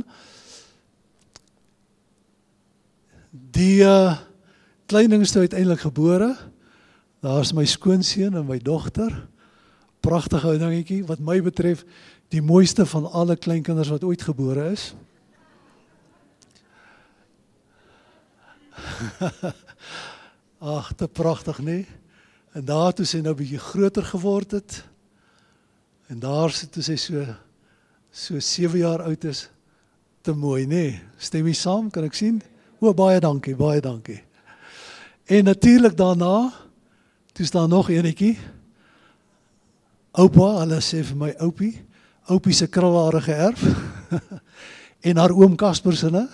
Die klein ding is nou uiteindelik gebore. Daar is my skoonseun en my dogter. Pragtige ou dingetjie, wat my betref, die mooiste van alle kleinkinders wat ooit gebore is. Ag, te pragtig, nee. En daar toe sy nou 'n bietjie groter geword het. En daar toe sy so 7 jaar oud is. Te mooi, nee. Stem jy saam? Kan ek sien? O, baie dankie, baie dankie. En natuurlik daarna, toe is daar nog enetjie. Oupa, hulle sê vir my oupie. Oupie se krulhare geërf. En haar oom Kasper se, né?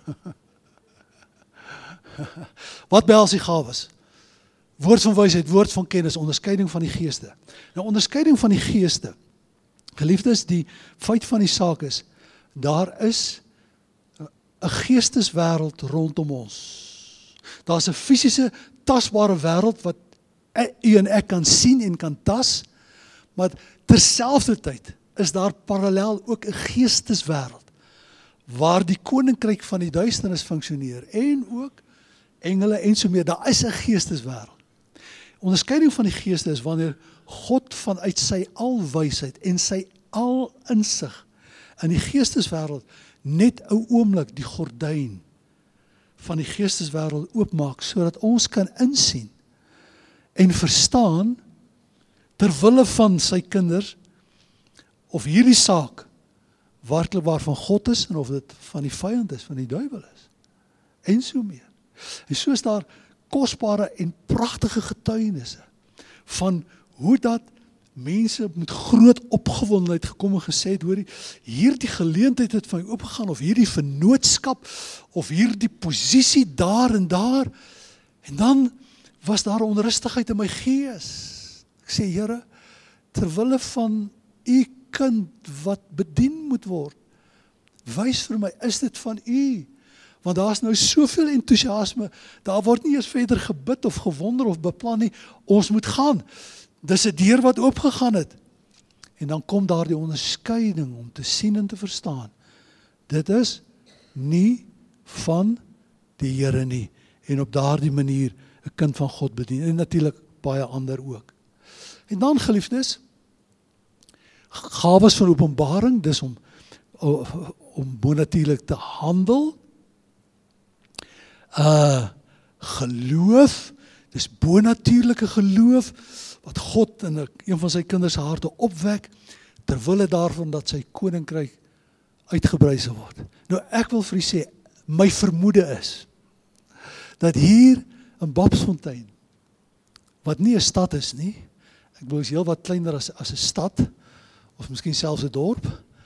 Wat behels die gawes? Woord van wysheid, woord van kennis, onderskeiding van die geeste. Nou, onderskeiding van die geeste. Geliefdes, die feit van die saak is, daar is 'n geesteswêreld rondom ons. Daar's 'n fisiese, tasbare wêreld wat u en ek kan sien en kan tas, maar terselfdertyd is daar parallel ook 'n geesteswêreld waar die koninkryk van die duisternis funksioneer en ook engele en so meer. Daar is 'n geesteswêreld. Onderskeiding van die geeste is wanneer God vanuit sy alwysheid en sy alinsig in die geesteswêreld net 'n oomblik die gordyn van die geesteswêreld oopmaak sodat ons kan insien en verstaan ter wille van sy kinders of hierdie saak werklik waarvan God is en of dit van die vyand is, van die duiwel is. En so meer. En so is daar kosbare en pragtige getuienisse van hoe dat mense met groot opgewondenheid gekom en gesê het, hoorie, hierdie geleentheid het van my oopgegaan, of hierdie vennootskap, of hierdie posisie daar en daar, en dan was daar onrustigheid in my gees. Ek sê, Here, terwille van u kind wat bedien moet word, wys vir my, is dit van u? Want daar is nou soveel enthousiasme, daar word nie eers verder gebid of gewonder of beplan nie, ons moet gaan. Dis 'n deur wat oopgegaan het. En dan kom daar die onderskeiding om te sien en te verstaan. Dit is nie van die Here nie. En op daardie manier 'n kind van God bedien. En natuurlik baie ander ook. En dan, geliefdes, gawes van openbaring, dis om bonatuurlik te handel. Geloof, dis bonatuurlike geloof, wat God in een van sy kinders harte opwek, terwille daarvan dat sy koninkryk uitgebrei sal word. Nou ek wil vir u sê, my vermoede is, dat hier in Babsfontein, wat nie 'n stad is nie, ek bedoel is heel wat kleiner as 'n stad, of miskien selfs 'n dorp,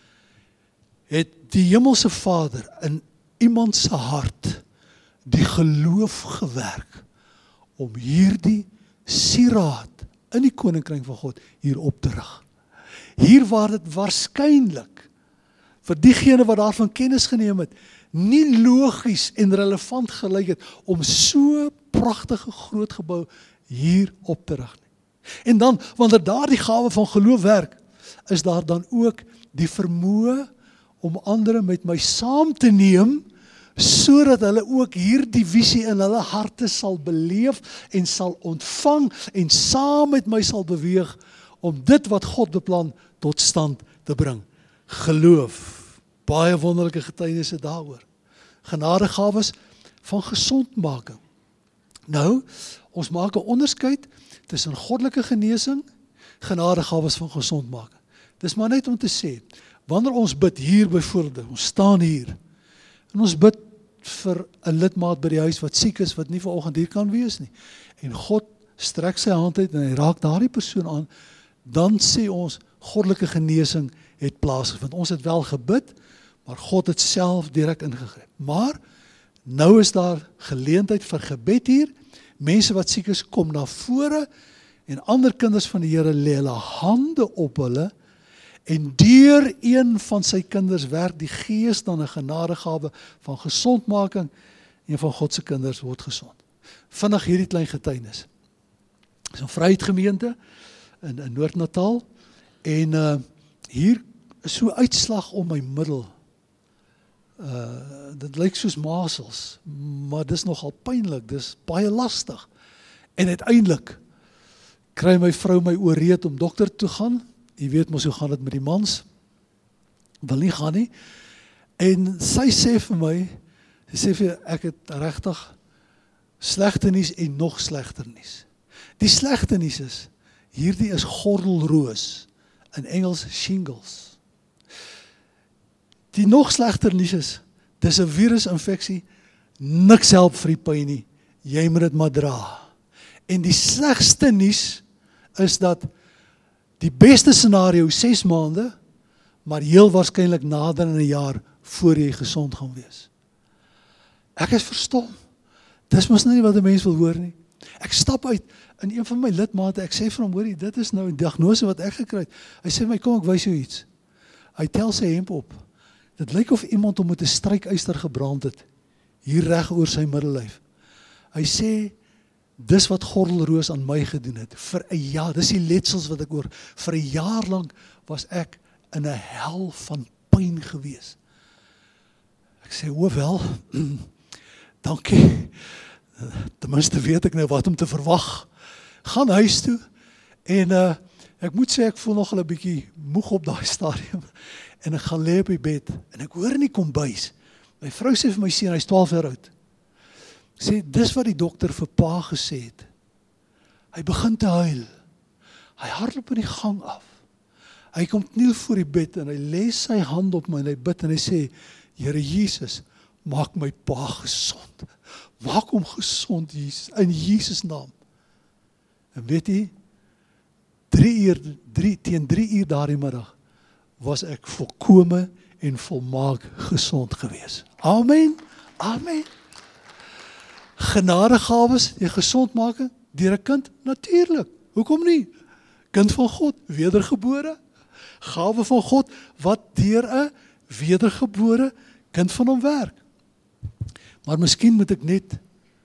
het die hemelse Vader in iemand se hart die geloof gewerk om hierdie sieraad in die koninkryk van God hier op te rig. Hier waar dit waarskynlik vir diegene wat daarvan kennis geneem het, nie logies en relevant gelyk het om so pragtige groot gebou hier op te rig nie. En dan, wanneer daar die gawe van geloof werk, is daar dan ook die vermoë om ander met my saam te neem, sodat hulle ook hierdie visie in hulle harte sal beleef en sal ontvang en saam met my sal beweeg om dit wat God beplan tot stand te bring. Geloof, baie wonderlike getuienisse daaroor. Genadegawes van gesondmaking. Nou, ons maak 'n onderskeid tussen goddelike genesing, genadegawes van gesondmaking. Dis maar net om te sê, wanneer ons bid hier byvoorbeeld, ons staan hier, en ons bid vir 'n lidmaat by die huis wat siek is, wat nie vanoggend hier kan wees nie. En God strek sy hand uit en hy raak daardie persoon aan, dan sê ons, goddelike genesing het plaasgevind. Ons het wel gebid, maar God het self direk ingegryp. Maar, nou is daar geleentheid vir gebed hier, mense wat siek is, kom na vore, en ander kinders van die Here lê hulle hande op hulle, en deur een van sy kinders werk die Gees dan 'n genadegawe van gesondmaking, en van God se kinders word gesond. Vinnig hierdie klein getuienis. Dis 'n Vryheidgemeente in Noord-Natal, en hier is so uitslag om my middel. Dit lyk soos masels, maar dis nogal pynlik, dis baie lastig. En uiteindelik kry my vrou my ooreed om dokter toe gaan. Jy weet mos hoe gaan dit met die mans, wil nie gaan nie, en sy sê vir my, sy sê vir ek het regtig Slegte nuus en nog slegter nuus. Die slegte nuus is, hierdie is gordelroos, in Engels shingles. Die nog slegter nuus is, dis 'n virusinfeksie, niks help vir die pyn nie, jy moet dit maar dra. En die slegste nuus is dat die beste scenario 6 maande, maar heel waarskynlik nader in 'n jaar voor jy gesond gaan wees. Ek is verstom. Dis mos nou nie wat 'n mens wil hoor nie. Ek stap uit in een van my lidmate, ek sê vir hom, hoorie, dit is nou 'n diagnose wat ek gekry het. Hy sê my, kom ek wys jou iets. Hy tel sy hemp op. Dit lyk of iemand hom met 'n strykyster gebrand het, hier reg oor sy middellyf. Hy sê, dis wat gordelroos aan my gedoen het. Vir 'n jaar, dis die letsels wat ek hoor. Vir 'n jaar lank was ek in 'n hel van pyn gewees. Ek sê, wel, dankie. Ten minste weet ek nou wat om te verwag. Gaan huis toe en ek moet sê ek voel nogal 'n bietjie moeg op daai stadium. En ek gaan lê op die bed en ek hoor in die kombuis. My vrou sê vir my seun, hy's 12 jaar oud. Sê, dis wat die dokter vir pa gesê het. Hy begin te huil. Hy hardloop in die gang af. Hy kom kniel voor die bed en hy lê sy hand op my en hy bid en hy sê, Here Jesus, maak my pa gesond. Maak hom gesond, Jesus, in Jesus naam. En weet jy, 3 uur daardie middag was ek volkome en volmaak gesond gewees. Amen, amen. Genadegawes, die gesondmaking, deur 'n kind, natuurlik. Hoekom nie? Kind van God, wedergebore, gawe van God, wat deur 'n wedergebore kind van hom werk. Maar miskien moet ek net,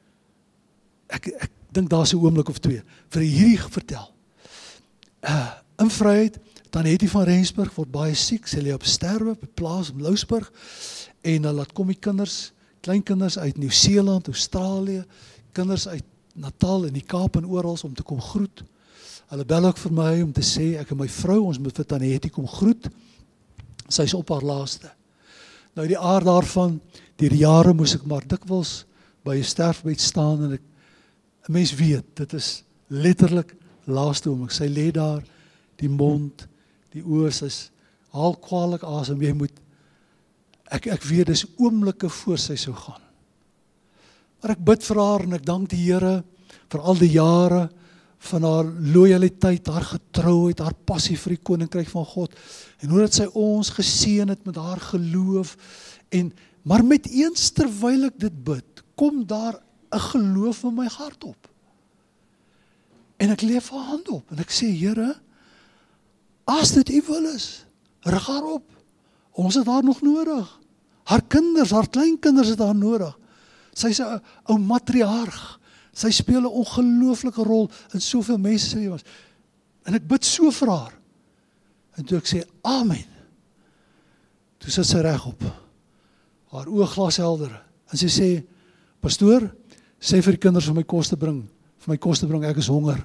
ek dink daar's 'n oomblik of 2, vir hierdie vertel. In Vryheid, Tannie Hetty van Rensburg word baie siek, sy lê op sterwe, op 'n plaas in Louwsburg, en laat kom die kinders, kleinkinders uit Nieu-Seeland, Australië, kinders uit Natal en die Kaap en oral om te kom groet. Hulle bel ook vir my om te sê, ek en my vrou, ons moet vir Tannie Hetty kom groet. Sy is op haar laaste. Nou die aard daarvan, deur die jare moes ek maar dikwels by 'n sterfbed staan en 'n mens weet, dit is letterlik laaste oomblik. Sy lê daar, die mond, die oë, sy's haal kwaadlik asem, jy moet, ek weet, dis oomblikke voor sy sou gaan. Maar ek bid vir haar en ek dank die Here vir al die jare van haar loyaliteit, haar getrouheid, haar passie vir die koninkryk van God, en hoe dat sy ons geseën het met haar geloof, maar met eens terwyl ek dit bid, kom daar 'n geloof in my hart op. En ek leef haar hand op, en ek sê, Here, as dit U wil is, rig haar op, ons het haar nog nodig, haar kinders, haar kleinkinders het haar nodig, sy is 'n ou matriarg, sy speel 'n ongelooflike rol in soveel mense se lewens, en ek bid so vir haar, en toe ek sê, amen, toe sit sy reg op, haar oë glashelder, en sy sê, pastoor, sê vir die kinders om my kos te bring, ek is honger.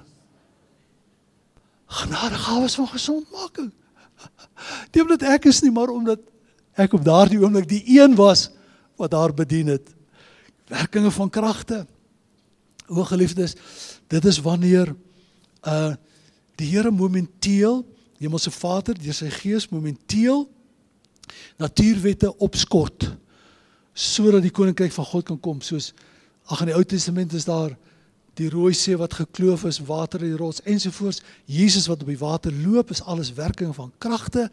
Genadegawes van gesondmaking. Nie omdat ek is nie, maar omdat ek op daardie oomblik die een was wat haar bedien het. Werkinge van kragte. O geliefdes, dit is wanneer die Here momenteel, Hemelse Vader, deur sy Gees momenteel natuurwette opskort, sodat die koninkryk van God kan kom, soos, in die Ou Testament is daar die Rooi See wat gekloof is, water in die rots, ensovoorts, Jesus wat op die water loop, is alles werking van kragte.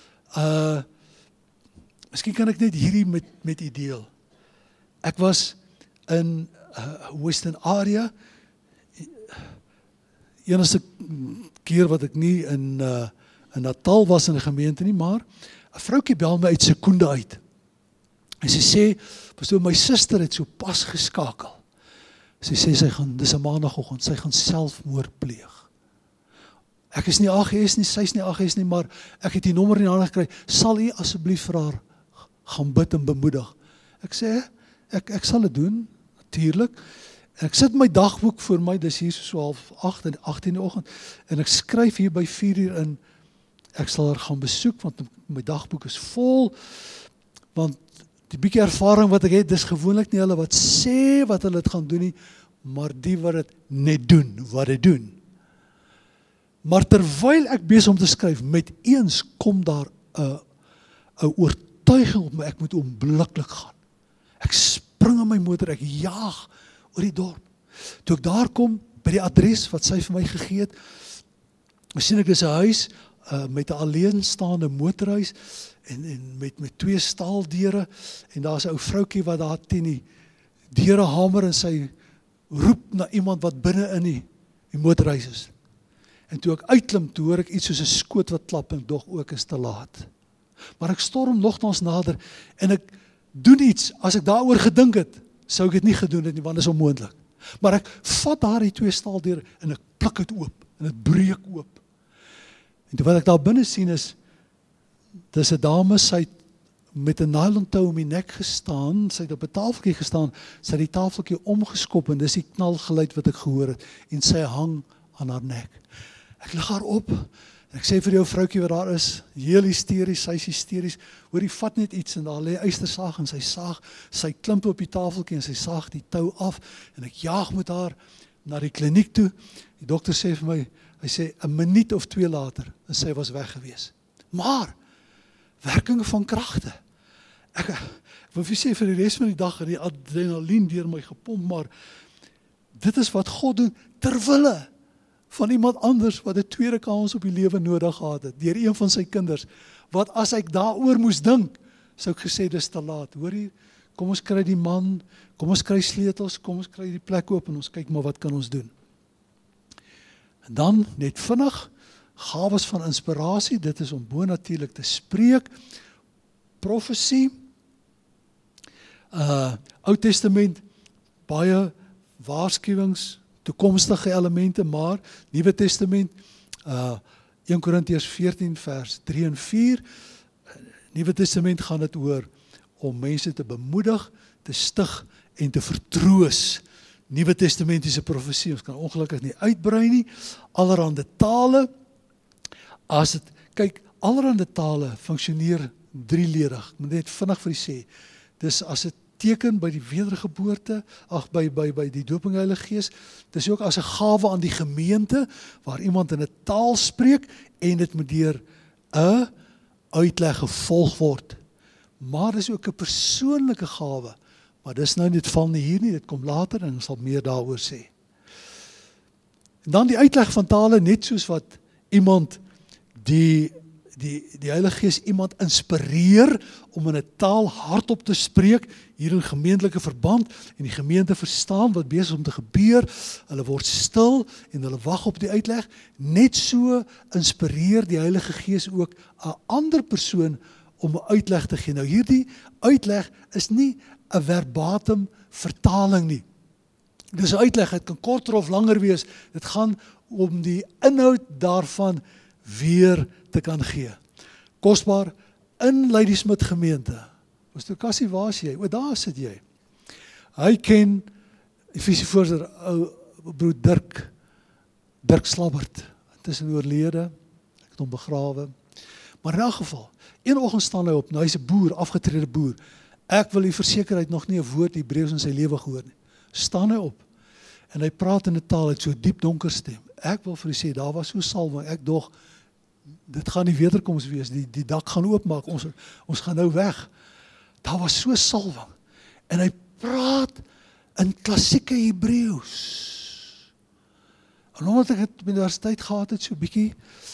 Miskien kan ek net hierdie met u deel. Ek was in Western Area, enigste keer wat ek nie in Natal was in 'n gemeente nie, maar 'n vroukie bel my uit Sekunda uit. En sy sê, pastoor, my suster het so pas geskakel. Sy sê, dis 'n maandagoggend, sy gaan selfmoord pleeg. Ek is nie AGS nie, sy is nie AGS nie, maar ek het die nommer in die hande gekry, sal u asseblief vir haar gaan bid en bemoedig. Ek sê, ek sal dit doen, natuurlik. Ek sit my dagboek voor my, dis hier so 7:30 in die oggend, en ek skryf hier by 4:00 in, ek sal haar gaan besoek, want my dagboek is vol, want Die bietjie ervaring wat ek het, dis gewoonlik nie hulle wat sê wat hulle dit gaan doen nie, maar die wat dit net doen, wat dit doen. Maar terwyl ek besig om te skryf, met eens kom daar 'n oortuiging op my, ek moet onmiddellik gaan. Ek spring in my motor, ek jaag oor die dorp. Toe ek daar kom, by die adres wat sy vir my gegee het, sien ek dis 'n huis met 'n alleenstaande motorhuis en met 2 staaldeure en daar's 'n ou vroutjie wat daar teen die deure hamer en sy roep na iemand wat binne in die motorhuis is. En toe ek uitklim, toe hoor ek iets soos 'n skoot wat klap en dog ook is te laat. Maar ek storm nogtans nader en ek doen iets. As ek daaroor gedink het, sou ek dit nie gedoen het nie, want dit is onmoontlik. Maar ek vat daar die 2 staaldeure en ek pluk dit oop en dit breek oop. En toe wat ek daar binne sien is, dis 'n dame, sy het met 'n nylon tou om die nek gestaan, sy het op 'n tafeltjie gestaan, sy het die tafeltjie omgeskop en dis die knalgeluid wat ek gehoor het en sy hang aan haar nek. Ek lig haar op en ek sê vir jou vroutjie wat daar is, heel hysteries, sy's hysteries, hoor jy vat net iets en daar lê ystersaag en sy saag, sy klimp op die tafeltjie en sy saag die tou af en ek jaag met haar na die kliniek toe. Die dokter sê vir my, hy sê 'n minuut of 2 later en sy was weg gewees. Maar werking van kragte. Ek wil vir sê vir die res van die dag het die adrenalien deur my gepomp, maar dit is wat God doen terwille van iemand anders wat 'n tweede kans op die lewe nodig gehad het, deur een van sy kinders, wat as ek daaroor moes dink, sou ek gesê dis te laat. Hoor jy, kom ons kry die man, kom ons kry sleutels, kom ons kry die plek oop en ons kyk maar wat kan ons doen. En dan net vinnig, gawes van inspirasie, dit is om bonatuurlik te spreek, profesie, Ou Testament, baie waarskuwings, toekomstige elemente, maar Nuwe Testament, 1 Korintiërs 14 vers 3 en 4, Nuwe Testament gaan dit oor om mense te bemoedig, te stig en te vertroos. Nuwe Testamentiese profesie, ons kan ongelukkig nie uitbrei nie, allerhande tale, kyk, allerhande tale funksioneer drieledig, ek moet net vinnig vir u sê, dis as 'n teken by die wedergeboorte, by die dooping Heilige Gees, dis ook as 'n gawe aan die gemeente, waar iemand in 'n taal spreek, en dit moet deur 'n uitleg gevolg word. Maar dis ook 'n persoonlike gawe, maar dis nou net van hier nie, dit kom later en ons sal meer daaroor sê. En dan die uitleg van tale, net soos wat iemand die Heilige Gees iemand inspireer om in 'n taal hardop te spreek, hier in gemeentelike verband, en die gemeente verstaan wat besig om te gebeur, hulle word stil en hulle wag op die uitleg, net so inspireer die Heilige Gees ook 'n ander persoon om 'n uitleg te gee. Nou hierdie uitleg is nie 'n verbatim vertaling nie. Dis 'n uitleg, dit kan korter of langer wees, dit gaan om die inhoud daarvan weer te kan gee. Kosbaar, in Ladysmith gemeente, Pastor Cassie, waar is jy? O, daar sit jy. Hy ken die visievoorsitter, ou broer Dirk Slabbert, intussen oorlede, ek het hom begrawe. Maar in elk geval, een oggend staan hy op, nou hy's 'n boer, afgetrede boer. Ek wil die versekerheid nog nie 'n woord Hebreëus in sy lewe gehoor nie. Staan hy op en hy praat in 'n taal uit so diep donker stem. Ek wil vir u sê, daar was so salwing, ek dog, dit gaan nie wederkoms wees, die dak gaan oopmaak, ons gaan nou weg. Daar was so salwing, en hy praat in klassieke Hebreëus. En omdat ek het by die universiteit gehad het, so bietjie,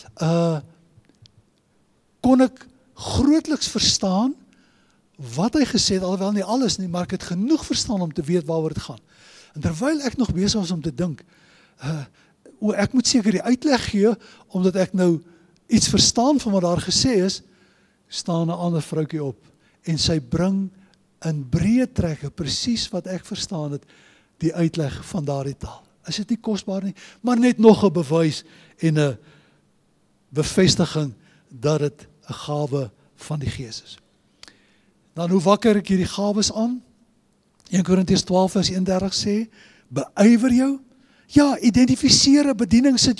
kon ek grootliks verstaan wat hy gesê het, alhoewel nie alles nie, maar ek het genoeg verstaan om te weet waaroor dit gaan. En terwyl ek nog besig was om te dink, ek moet seker die uitleg gee, omdat ek nou iets verstaan van wat daar gesê is, staan 'n ander vroutjie op, en sy bring in breë trekke, presies wat ek verstaan het, die uitleg van daardie taal. Is dit nie kosbaar nie? Maar net nog 'n bewys en 'n bevestiging dat dit 'n gawe van die Gees is. Dan hoe wakker ek hierdie gawes aan? 1 Korintiërs 12 vers 31 sê, beywer jou, ja, identifiseer 'n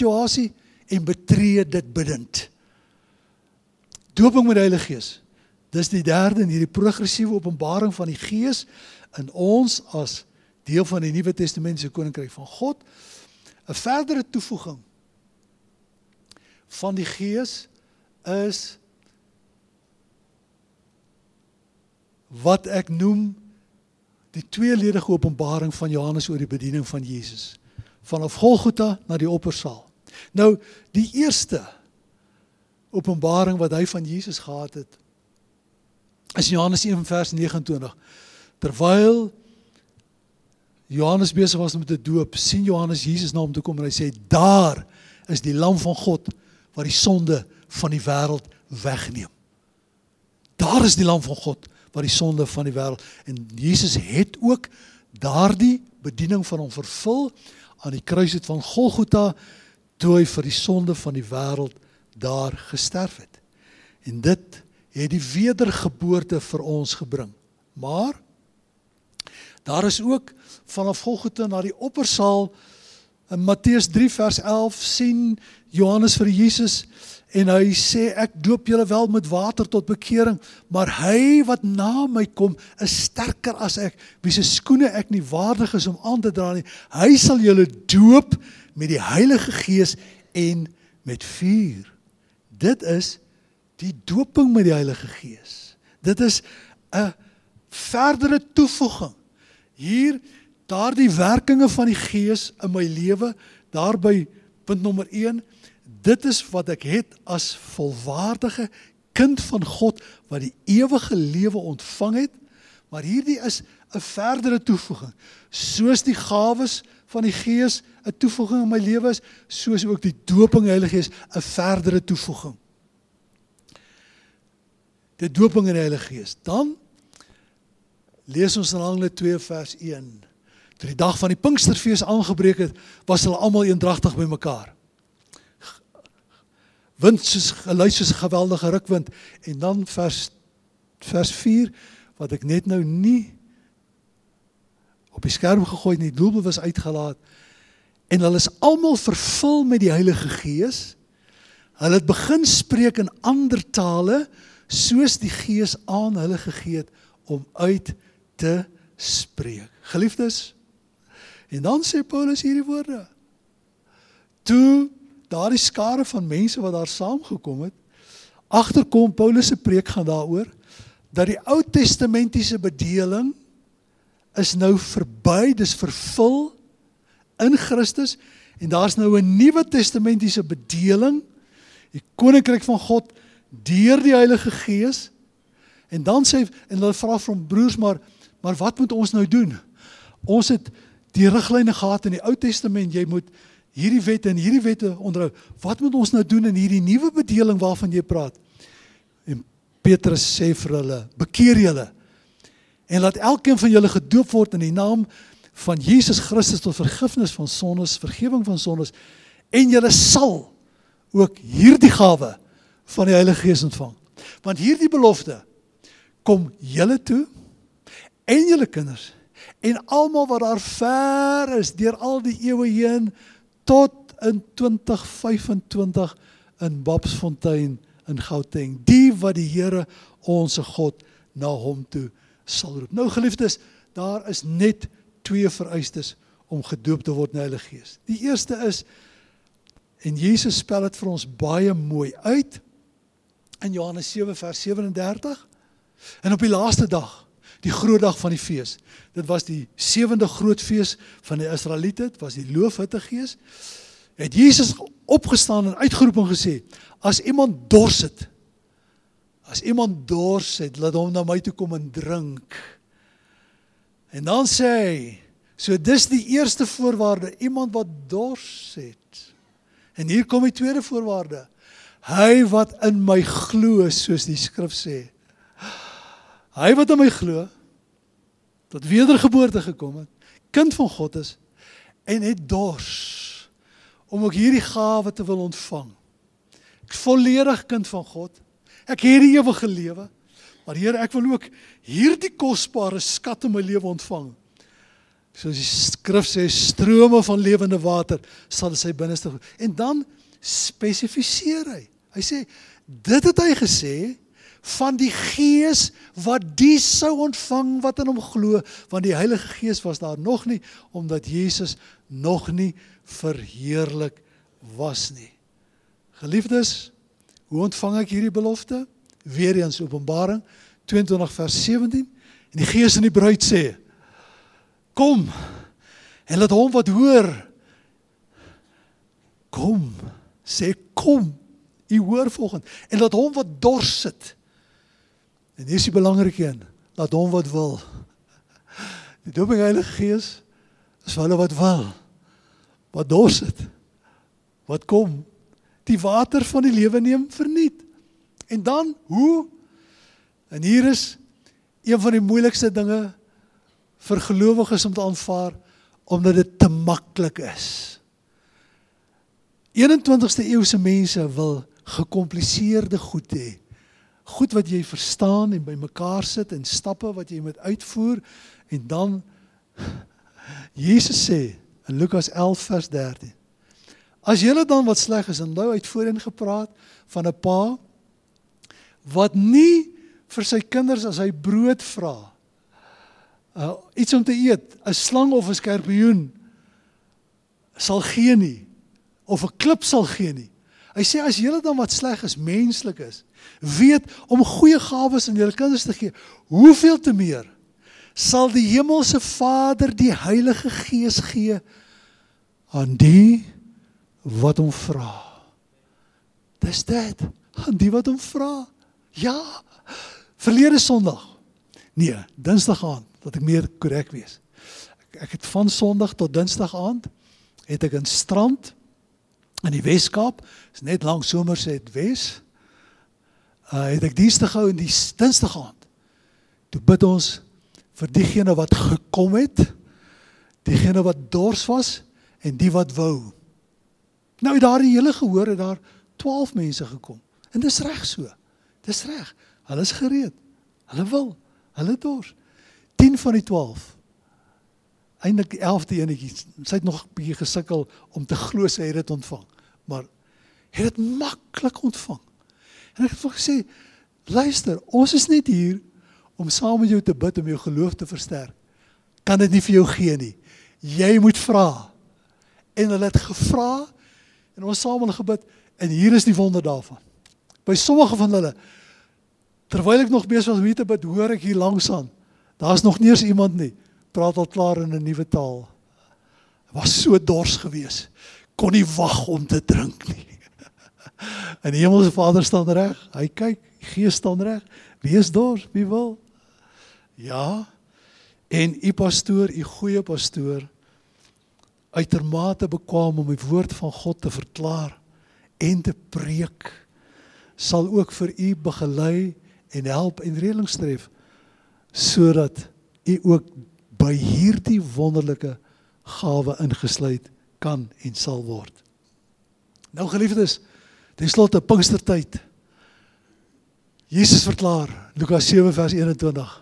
bedieningssituasie en betree dit bidtend. Dooping met die Heilige Gees, Dis die derde in hierdie progressiewe openbaring van die Gees in ons as deel van die Nuwe Testamentiese Koninkryk van God. 'n verdere toevoeging van die Gees is wat ek noem die tweeledige openbaring van Johannes oor die bediening van Jesus. Vanaf Golgotha na die oppersaal. Nou, die eerste openbaring wat hy van Jesus gehad het, is Johannes 1 vers 29. Terwyl Johannes besig was met die doop, sien Johannes Jesus na hom toe kom en hy sê, daar is die lam van God wat die sonde van die wêreld wegneem. Daar is die lam van God wat die sonde van die wêreld. En Jesus het ook daardie bediening van hom vervul aan die kruishout van Golgotha, toe hy vir die sonde van die wêreld daar gesterf het. En dit het die wedergeboorte vir ons gebring. Maar daar is ook vanaf Golgotha na die oppersaal, in Matteus 3 vers 11 sien Johannes vir Jesus en hy sê, ek doop julle wel met water tot bekering, maar hy wat na my kom is sterker as ek, wie se skoene ek nie waardig is om aan te dra nie. Hy sal julle doop met die Heilige Gees en met vuur. Dit is die doping met die Heilige Gees. Dit is 'n verdere toevoeging. Hier, daardie werkinge van die Gees in my lewe, daarby punt nommer 1, dit is wat ek het as volwaardige kind van God, wat die ewige lewe ontvang het, maar hierdie is 'n verdere toevoeging. Soos die gawes van die Gees 'n toevoeging in my lewe is, soos ook die doping in die Heilige Gees 'n verdere toevoeging. Die doping in die Heilige Gees. Dan lees ons in Handelinge 2 vers 1. Toe die dag van die Pinksterfees aangebreek het, was hulle almal eendragtig by mekaar. Wind soos geluid soos 'n geweldige rukwind. En dan vers 4, wat ek net nou nie op die skerm gegooi, nie doelbewus uitgelaat. En hulle is almal vervul met die Heilige Gees. Hulle het begin spreek in ander tale, soos die Gees aan hulle gegee het om uit te spreek. Geliefdes, en dan sê Paulus hierdie woorde. Toe daardie skare van mense wat daar saamgekom het, agterkom Paulus se preek gaan daaroor, dat die Ou Testamentiese bedeling is nou verby, dis vervul in Christus, en daar's nou 'n Nuwe Testamentiese bedeling, die Koninkryk van God, deur die Heilige Gees, en dan sê, en hulle vra van broers, maar wat moet ons nou doen? Ons het die riglyne gehad in die Ou Testament, jy moet hierdie wette en hierdie wette onderhou. Wat moet ons nou doen in hierdie nuwe bedeling waarvan jy praat? En Petrus sê vir hulle, bekeer julle, en laat elkeen van julle gedoop word in die naam van Jesus Christus tot vergifnis van sondes, vergewing van sondes, en julle sal ook hierdie gawe van die Heilige Gees ontvang. Want hierdie belofte kom julle toe, en julle kinders, en almal wat daar ver is, deur al die eeue heen, tot in 2025 in Babsfontein in Gauteng, die wat die Here onse God na hom toe sal roep. Nou geliefdes, daar is net 2 vereistes om gedoop te word in die Heilige Gees. Die eerste is, en Jesus spel dit vir ons baie mooi uit, in Johannes 7 vers 37, en op die laaste dag, die groot dag van die fees, dit was die 7de groot fees van die Israeliete, dit was die loofhuttegees, het Jesus opgestaan en uitgeroep en gesê, as iemand dors het, laat hom na my toe kom en drink. En dan sê hy, so dis die eerste voorwaarde, iemand wat dors het. En hier kom die tweede voorwaarde, hy wat in my glo, soos die skrif sê. Hy wat in my glo, tot wedergeboorte gekom het, kind van God is, en het dors, om ook hierdie gawe te wil ontvang. Ek is volledig kind van God, ek het die ewige lewe, maar Here, ek wil ook hierdie kosbare skat in my lewe ontvang. Soos die skrif sê, strome van lewende water sal sy binneste. En dan spesifiseer hy. Hy sê, dit het hy gesê van die Gees wat die sou ontvang wat in hom glo, want die Heilige Gees was daar nog nie, omdat Jesus nog nie verheerlik was nie. Geliefdes, hoe ontvang ek hierdie belofte? Weer eens Openbaring 22 vers 17, en die Gees en die bruid sê, kom, en laat hom wat hoor, kom, sê kom, u hoor volgend, en laat hom wat dors sit, en hier is die belangrike een, laat hom wat wil. Die dooping Heilige Gees is vir hulle wat wil, wat dors sit, wat kom, die water van die lewe neem verniet. En dan, hoe? En hier is een van die moeilikste dinge vir gelowiges om te aanvaar, omdat dit te maklik is. 21ste eeuse mense wil gecompliseerde goed hê. Goed wat jy verstaan en by mekaar sit en stappe wat jy moet uitvoer. En dan, Jesus sê in Lukas 11 vers 13, as julle dan wat sleg is, en nou uit voorheen gepraat van 'n pa, wat nie vir sy kinders as hy brood vra, iets om te eet, 'n slang of 'n skorpioen sal gee nie, of 'n klip sal gee nie. Hy sê, as julle dan wat sleg is, menslik is, weet om goeie gawes aan julle kinders te gee, hoeveel te meer sal die hemelse Vader die Heilige Gees gee aan die wat hom vra. Dis dit, aan die wat hom vra. Ja, verlede Sondag, nee, Dinsdag aand, dat ek meer korrek wees. Ek het van Sondag tot Dinsdag aand, het ek in Strand, in die Weskaap, is net langs Somerset Wes, het ek dienste gehou in die Dinsdag aand. Toe bid ons vir diegene wat gekom het, diegene wat dors was, en die wat wou. Nou daar die hele gehoor, het daar 12 mense gekom. En dis reg so, dis reg. Hulle is gereed, hulle wil, hulle dors. 10 van die 12, eintlik die 11de enetjie, sy het nog 'n bietjie gesukkel om te glo sy het dit ontvang, maar het dit maklik ontvang. En ek het vir gesê, luister, ons is net hier om saam met jou te bid, om jou geloof te versterk. Kan dit nie vir jou gee nie. Jy moet vra. En hulle het gevra, en ons saam hulle gebid, en hier is die wonder daarvan. By sommige van hulle, terwyl ek nog besig was om hier te bid, hoor ek hier langs aan, daar is nog nie eens iemand nie, praat al klaar in 'n nuwe taal. Was so dors gewees, kon nie wag om te drink nie. En die Hemelse Vader staan reg, hy kyk, die Gees staan reg, wie is dors, wie wil? Ja, en u pastoor, u goeie pastoor, uitermate bekwaam om die woord van God te verklaar en te preek, sal ook vir u begelei en help en reëlings tref, sodat u ook by hierdie wonderlike gawe ingesluit kan en sal word. Nou geliefdes, ten slotte Pinkstertyd. Jesus verklaar, Lukas 7 vers 21.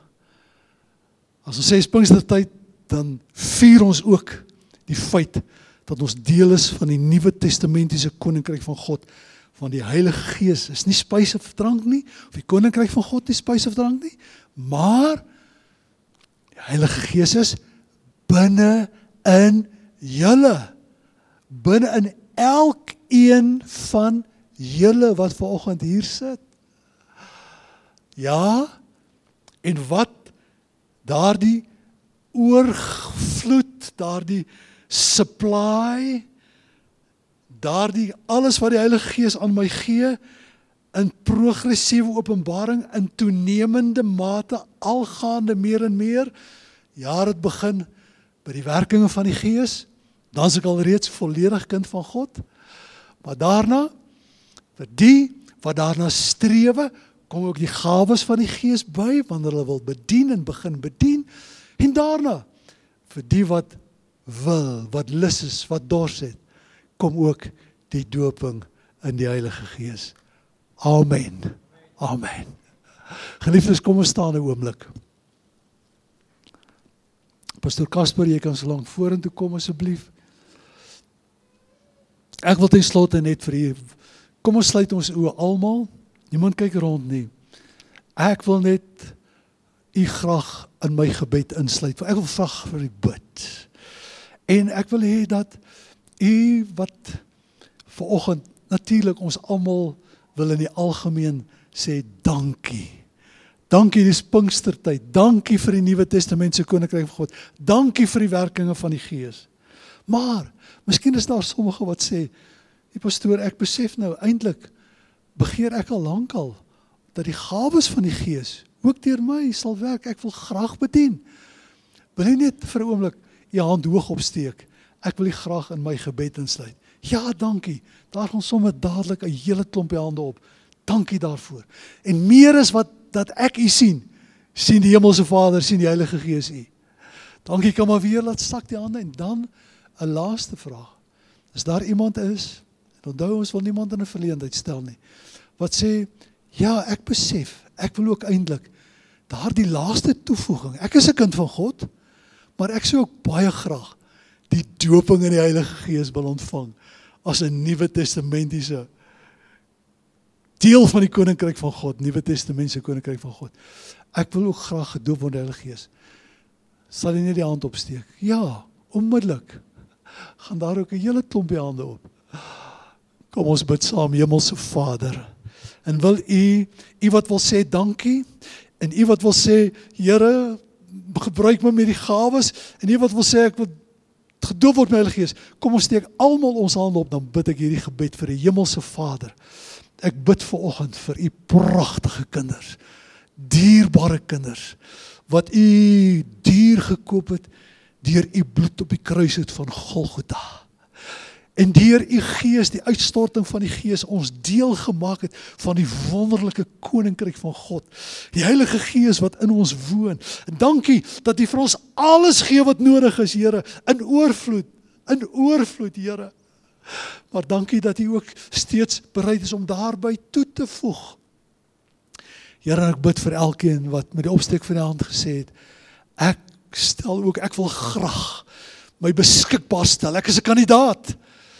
As ons sê Pinkstertyd, dan vier ons ook die feit dat ons deel is van die Nuwe Testamentiese Koninkryk van God, van die Heilige Gees. Is nie spys of drank nie, of die Koninkryk van God nie spys of drank nie, maar die Heilige Gees is binne in julle, binne in elkeen van julle wat vanoggend hier sit. Ja, en wat daardie oorvloed, daardie supply, daardie alles wat die Heilige Gees aan my gee, in progressiewe openbaring, in toenemende mate, algaande meer en meer. Ja, het begin by die werkinge van die Gees, dan is ek al reeds volledig kind van God, maar daarna, vir die wat daarna strewe, kom ook die gawes van die Gees by, wanneer hulle wil bedien en begin bedien, en daarna, vir die wat wil, wat lus is, wat dors het, kom ook die dooping in die Heilige Gees. Amen. Amen. Geliefdes, kom ons staan 'n oomblik. Pastor Kasper, jy kan so lank vorentoe kom asseblief. Ek wil ten slotte net vir u, kom ons sluit ons oë almal, niemand kyk rond nie. Ek wil net u graag in my gebed insluit. Ek wil vra vir u bid. En ek wil hê dat u wat vanoggend natuurlik ons almal wil in die algemeen sê dankie. Dankie, dis Pinkstertyd. Dankie vir die Nuwe Testamentse Koninkryk van God. Dankie vir die werkinge van die Gees. Maar, miskien is daar sommige wat sê, die pastoor, ek besef nou, eintlik begeer ek al lankal dat die gawes van die Gees ook deur my sal werk. Ek wil graag bedien. Wil jy net vir 'n oomblik jy hand hoog opsteek? Ek wil jy graag in my gebed insluit. Ja, dankie. Daar gaan sommer dadelik 'n hele klompie hande op. Dankie daarvoor. En meer is wat dat ek u sien die Hemelse Vader, sien die Heilige Gees u. Dankie, kan maar weer laat sak die hande. En dan 'n laaste vraag. As daar iemand is, en onthou ons wil niemand in 'n verleentheid stel nie, wat sê, ja, ek besef, ek wil ook eintlik daardie laaste toevoeging. Ek is 'n kind van God, maar ek sou ook baie graag die dooping in die Heilige Gees wil ontvang as 'n Nuwe Testamentiese deel van die Koninkryk van God, Nuwe Testamentse Koninkryk van God. Ek wil ook graag gedoop word in die Heilige Gees. Sal jy net die hand opsteek? Ja, onmiddellik. Gaan daar ook 'n hele klompie hande op. Kom ons bid saam, Hemelse Vader. En wil u wat wil sê dankie, en u wat wil sê, Here, gebruik my met die gawes, en u wat wil sê, ek wil gedoop word met die Heilige Gees. Kom ons steek almal ons hande op, dan bid ek hierdie gebed vir die Hemelse Vader. Ek bid vanoggend vir u pragtige kinders, dierbare kinders, wat u duur gekoop het, deur u bloed op die kruis het van Golgotha. En deur u Gees, die uitstorting van die Gees, ons deel gemaak het van die wonderlike Koninkryk van God. Die Heilige Gees wat in ons woon. En dankie dat u vir ons alles gee wat nodig is, Here, in oorvloed, Here. Maar dankie dat u ook steeds bereid is om daarby toe te voeg. Here, ek bid vir elkeen wat met die opsteek van die hand gesê het, ek wil graag my beskikbaar stel. Ek is 'n kandidaat.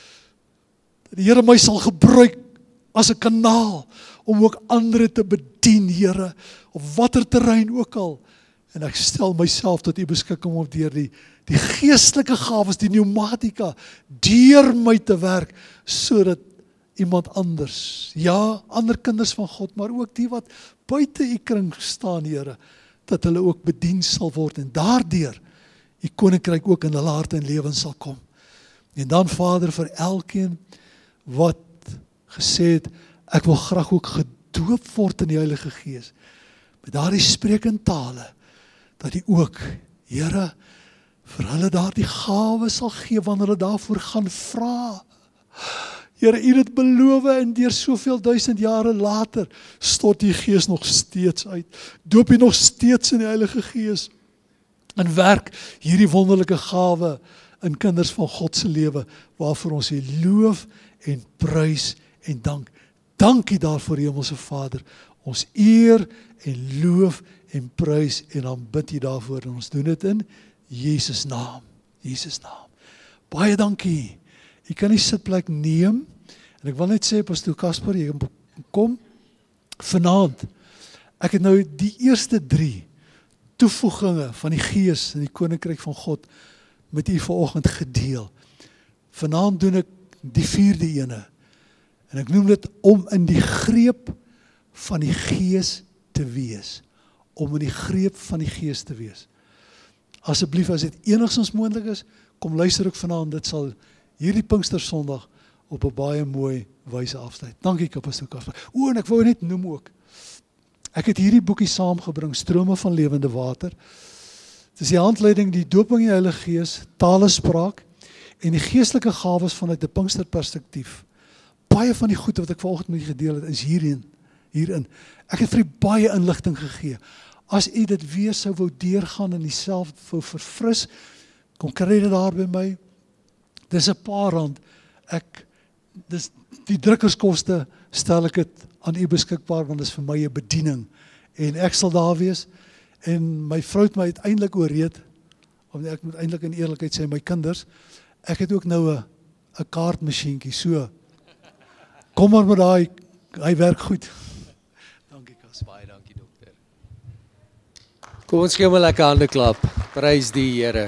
Die Here my sal gebruik as 'n kanaal om ook ander te bedien, Here, op watter terrein ook al. En ek stel myself tot u beskikking om deur die geestelike gawes, die pneumatika, deur my te werk, sodat iemand anders, ja, ander kinders van God, maar ook die wat buite u kring staan, Here, dat hulle ook bedien sal word en daardeur u Koninkryk ook in hulle harte en lewens sal kom. En dan, Vader, vir elkeen wat gesê het, ek wil graag ook gedoop word in die Heilige Gees, met daardie spreek in tale, dat die ook, Here, vir hulle daardie gawe sal gee, wanneer hulle daarvoor gaan vra. Here, u het beloof en deur soveel 1000 jare later, stort die Gees nog steeds uit, doop u nog steeds in die Heilige Gees, en werk hierdie wonderlike gawe in kinders van God se lewe, waarvoor ons u loof en prys en dank. Dankie daarvoor, Hemelse Vader. Ons eer en loof en prys en aanbid u daarvoor. En ons doen dit in Jesus naam. Jesus naam. Baie dankie. U kan die sitplek neem. En ek wil net sê, Pastoor Kasper, jy kom vanaand. Ek het nou die eerste 3 toevoegings van die Gees in die Koninkryk van God met u vanoggend gedeel. Vanaand doen ek die 4de ene. En ek noem dit om in die greep van die Gees te wees. Om in die greep van die Gees te wees. Asseblief, as dit enigstens moontlik is, kom luister ook vanaand, dit sal hierdie Pinkstersondag op 'n baie mooi wyse afsluit. Dankie, Pastoor Kasper. En ek wou net noem ook, ek het hierdie boekie saamgebring, Strome van Lewende Water. Dit is die handleiding, die dooping in die Heilige Gees, talespraak en die geestelike gawes vanuit 'n Pinksterperspektief. Baie van die goed wat ek vanoggend met u gedeel het, is hierin. Ek het vir u baie inligting gegee. As u dit weer sou wou deurgaan en uself wou verfris, kom kry dit daar by my. Dis 'n paar rand. Dis die drukkerskoste stel ek dit aan u beskikbaar, want dit is vir my 'n bediening. En ek sal daar wees. En my vrou het my uiteindelik ooreed, of ek moet eintlik in eerlikheid sê, my kinders, ek het ook nou 'n kaartmasjienkie, so. Kom maar met hy werk goed. Dankie, Kas. Baie dankie, dokter. Kom ons gee hom 'n lekker hande klap. Prys die Here.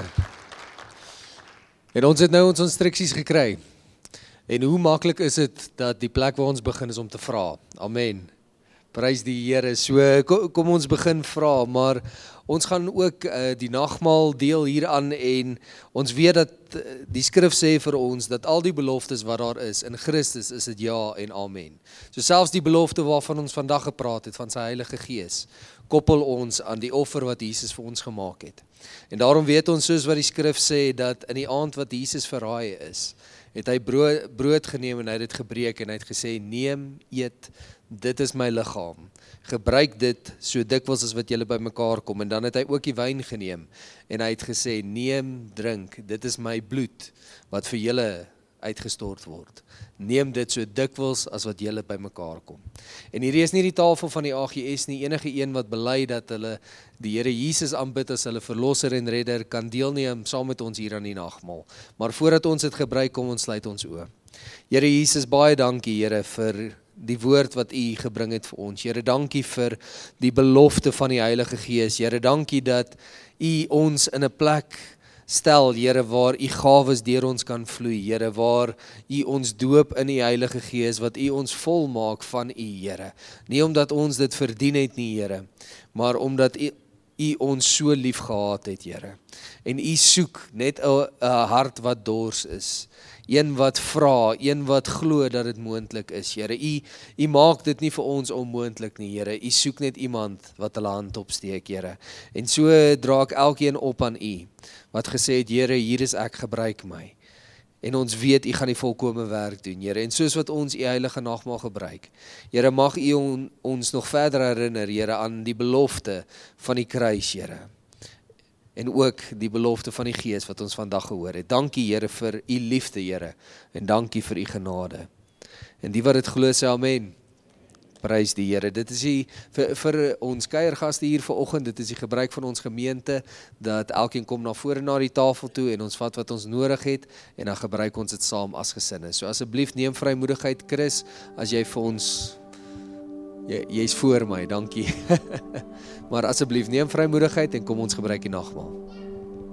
En ons het nou ons instruksies gekry. En hoe maklik is dit dat die plek waar ons begin is om te vra. Amen. Prys die Here. So kom ons begin vra, maar ons gaan ook die nagmaal deel hieraan en ons weet dat die skrif sê vir ons dat al die beloftes wat daar is in Christus is dit ja en amen. So selfs die belofte waarvan ons vandag gepraat het van sy Heilige Gees, koppel ons aan die offer wat Jesus vir ons gemaak het. En daarom weet ons soos wat die skrif sê dat in die aand wat Jesus verraai is, het hy brood geneem en hy het dit gebreek en hy het gesê, neem, eet, dit is my liggaam. Gebruik dit so dikwels as wat julle by mekaar kom. En dan het hy ook die wyn geneem en hy het gesê, neem, drink, dit is my bloed wat vir julle uitgestort word. Neem dit so dikwels as wat julle by mekaar kom. En hierdie is nie die tafel van die AGS nie, enige een wat bely dat hulle die Here Jesus aanbid as hulle verlosser en redder, kan deelneem saam met ons hier aan die nagmaal. Maar voordat ons dit gebruik, kom ons sluit ons oë. Here Jesus, baie dankie Here vir die woord wat U gebring het vir ons. Here, dankie vir die belofte van die Heilige Gees. Here, dankie dat U ons in 'n plek stel, Here, waar U gawes deur ons kan vloei, Here, waar U ons doop in die Heilige Gees, wat U ons volmaak van U, Here. Nie omdat ons dit verdien het nie, Here, maar omdat U ons so lief gehad het, Here. En U soek net 'n hart wat dors is. Een wat vra, een wat glo dat dit moontlik is, Here. U maak dit nie vir ons onmoontlik nie, Here. U soek net iemand wat hulle hand opsteek, Here. En so dra ek elkeen op aan U, wat gesê het, Here, hier is ek, gebruik my. En ons weet, U gaan die volkome werk doen, Here. En soos wat ons U heilige nagmaal gebruik, Here, mag U ons nog verder herinner, Here, aan die belofte van die kruis, Here. En ook die belofte van die Gees wat ons vandag gehoor het. Dankie Here vir U liefde, Here, en dankie vir U genade. En die wat dit glo sê amen. Prys die Here. Dit is vir ons kuiergaste hier vanoggend, dit is die gebruik van ons gemeente, dat elkeen kom na vore na die tafel toe en ons vat wat ons nodig het en dan gebruik ons dit saam as gesinne. So asseblief neem vrymoedigheid, Chris, as jy vir ons, jy's voor my, dankie. Maar asseblief neem vrymoedigheid en kom ons gebruik die nagmaal.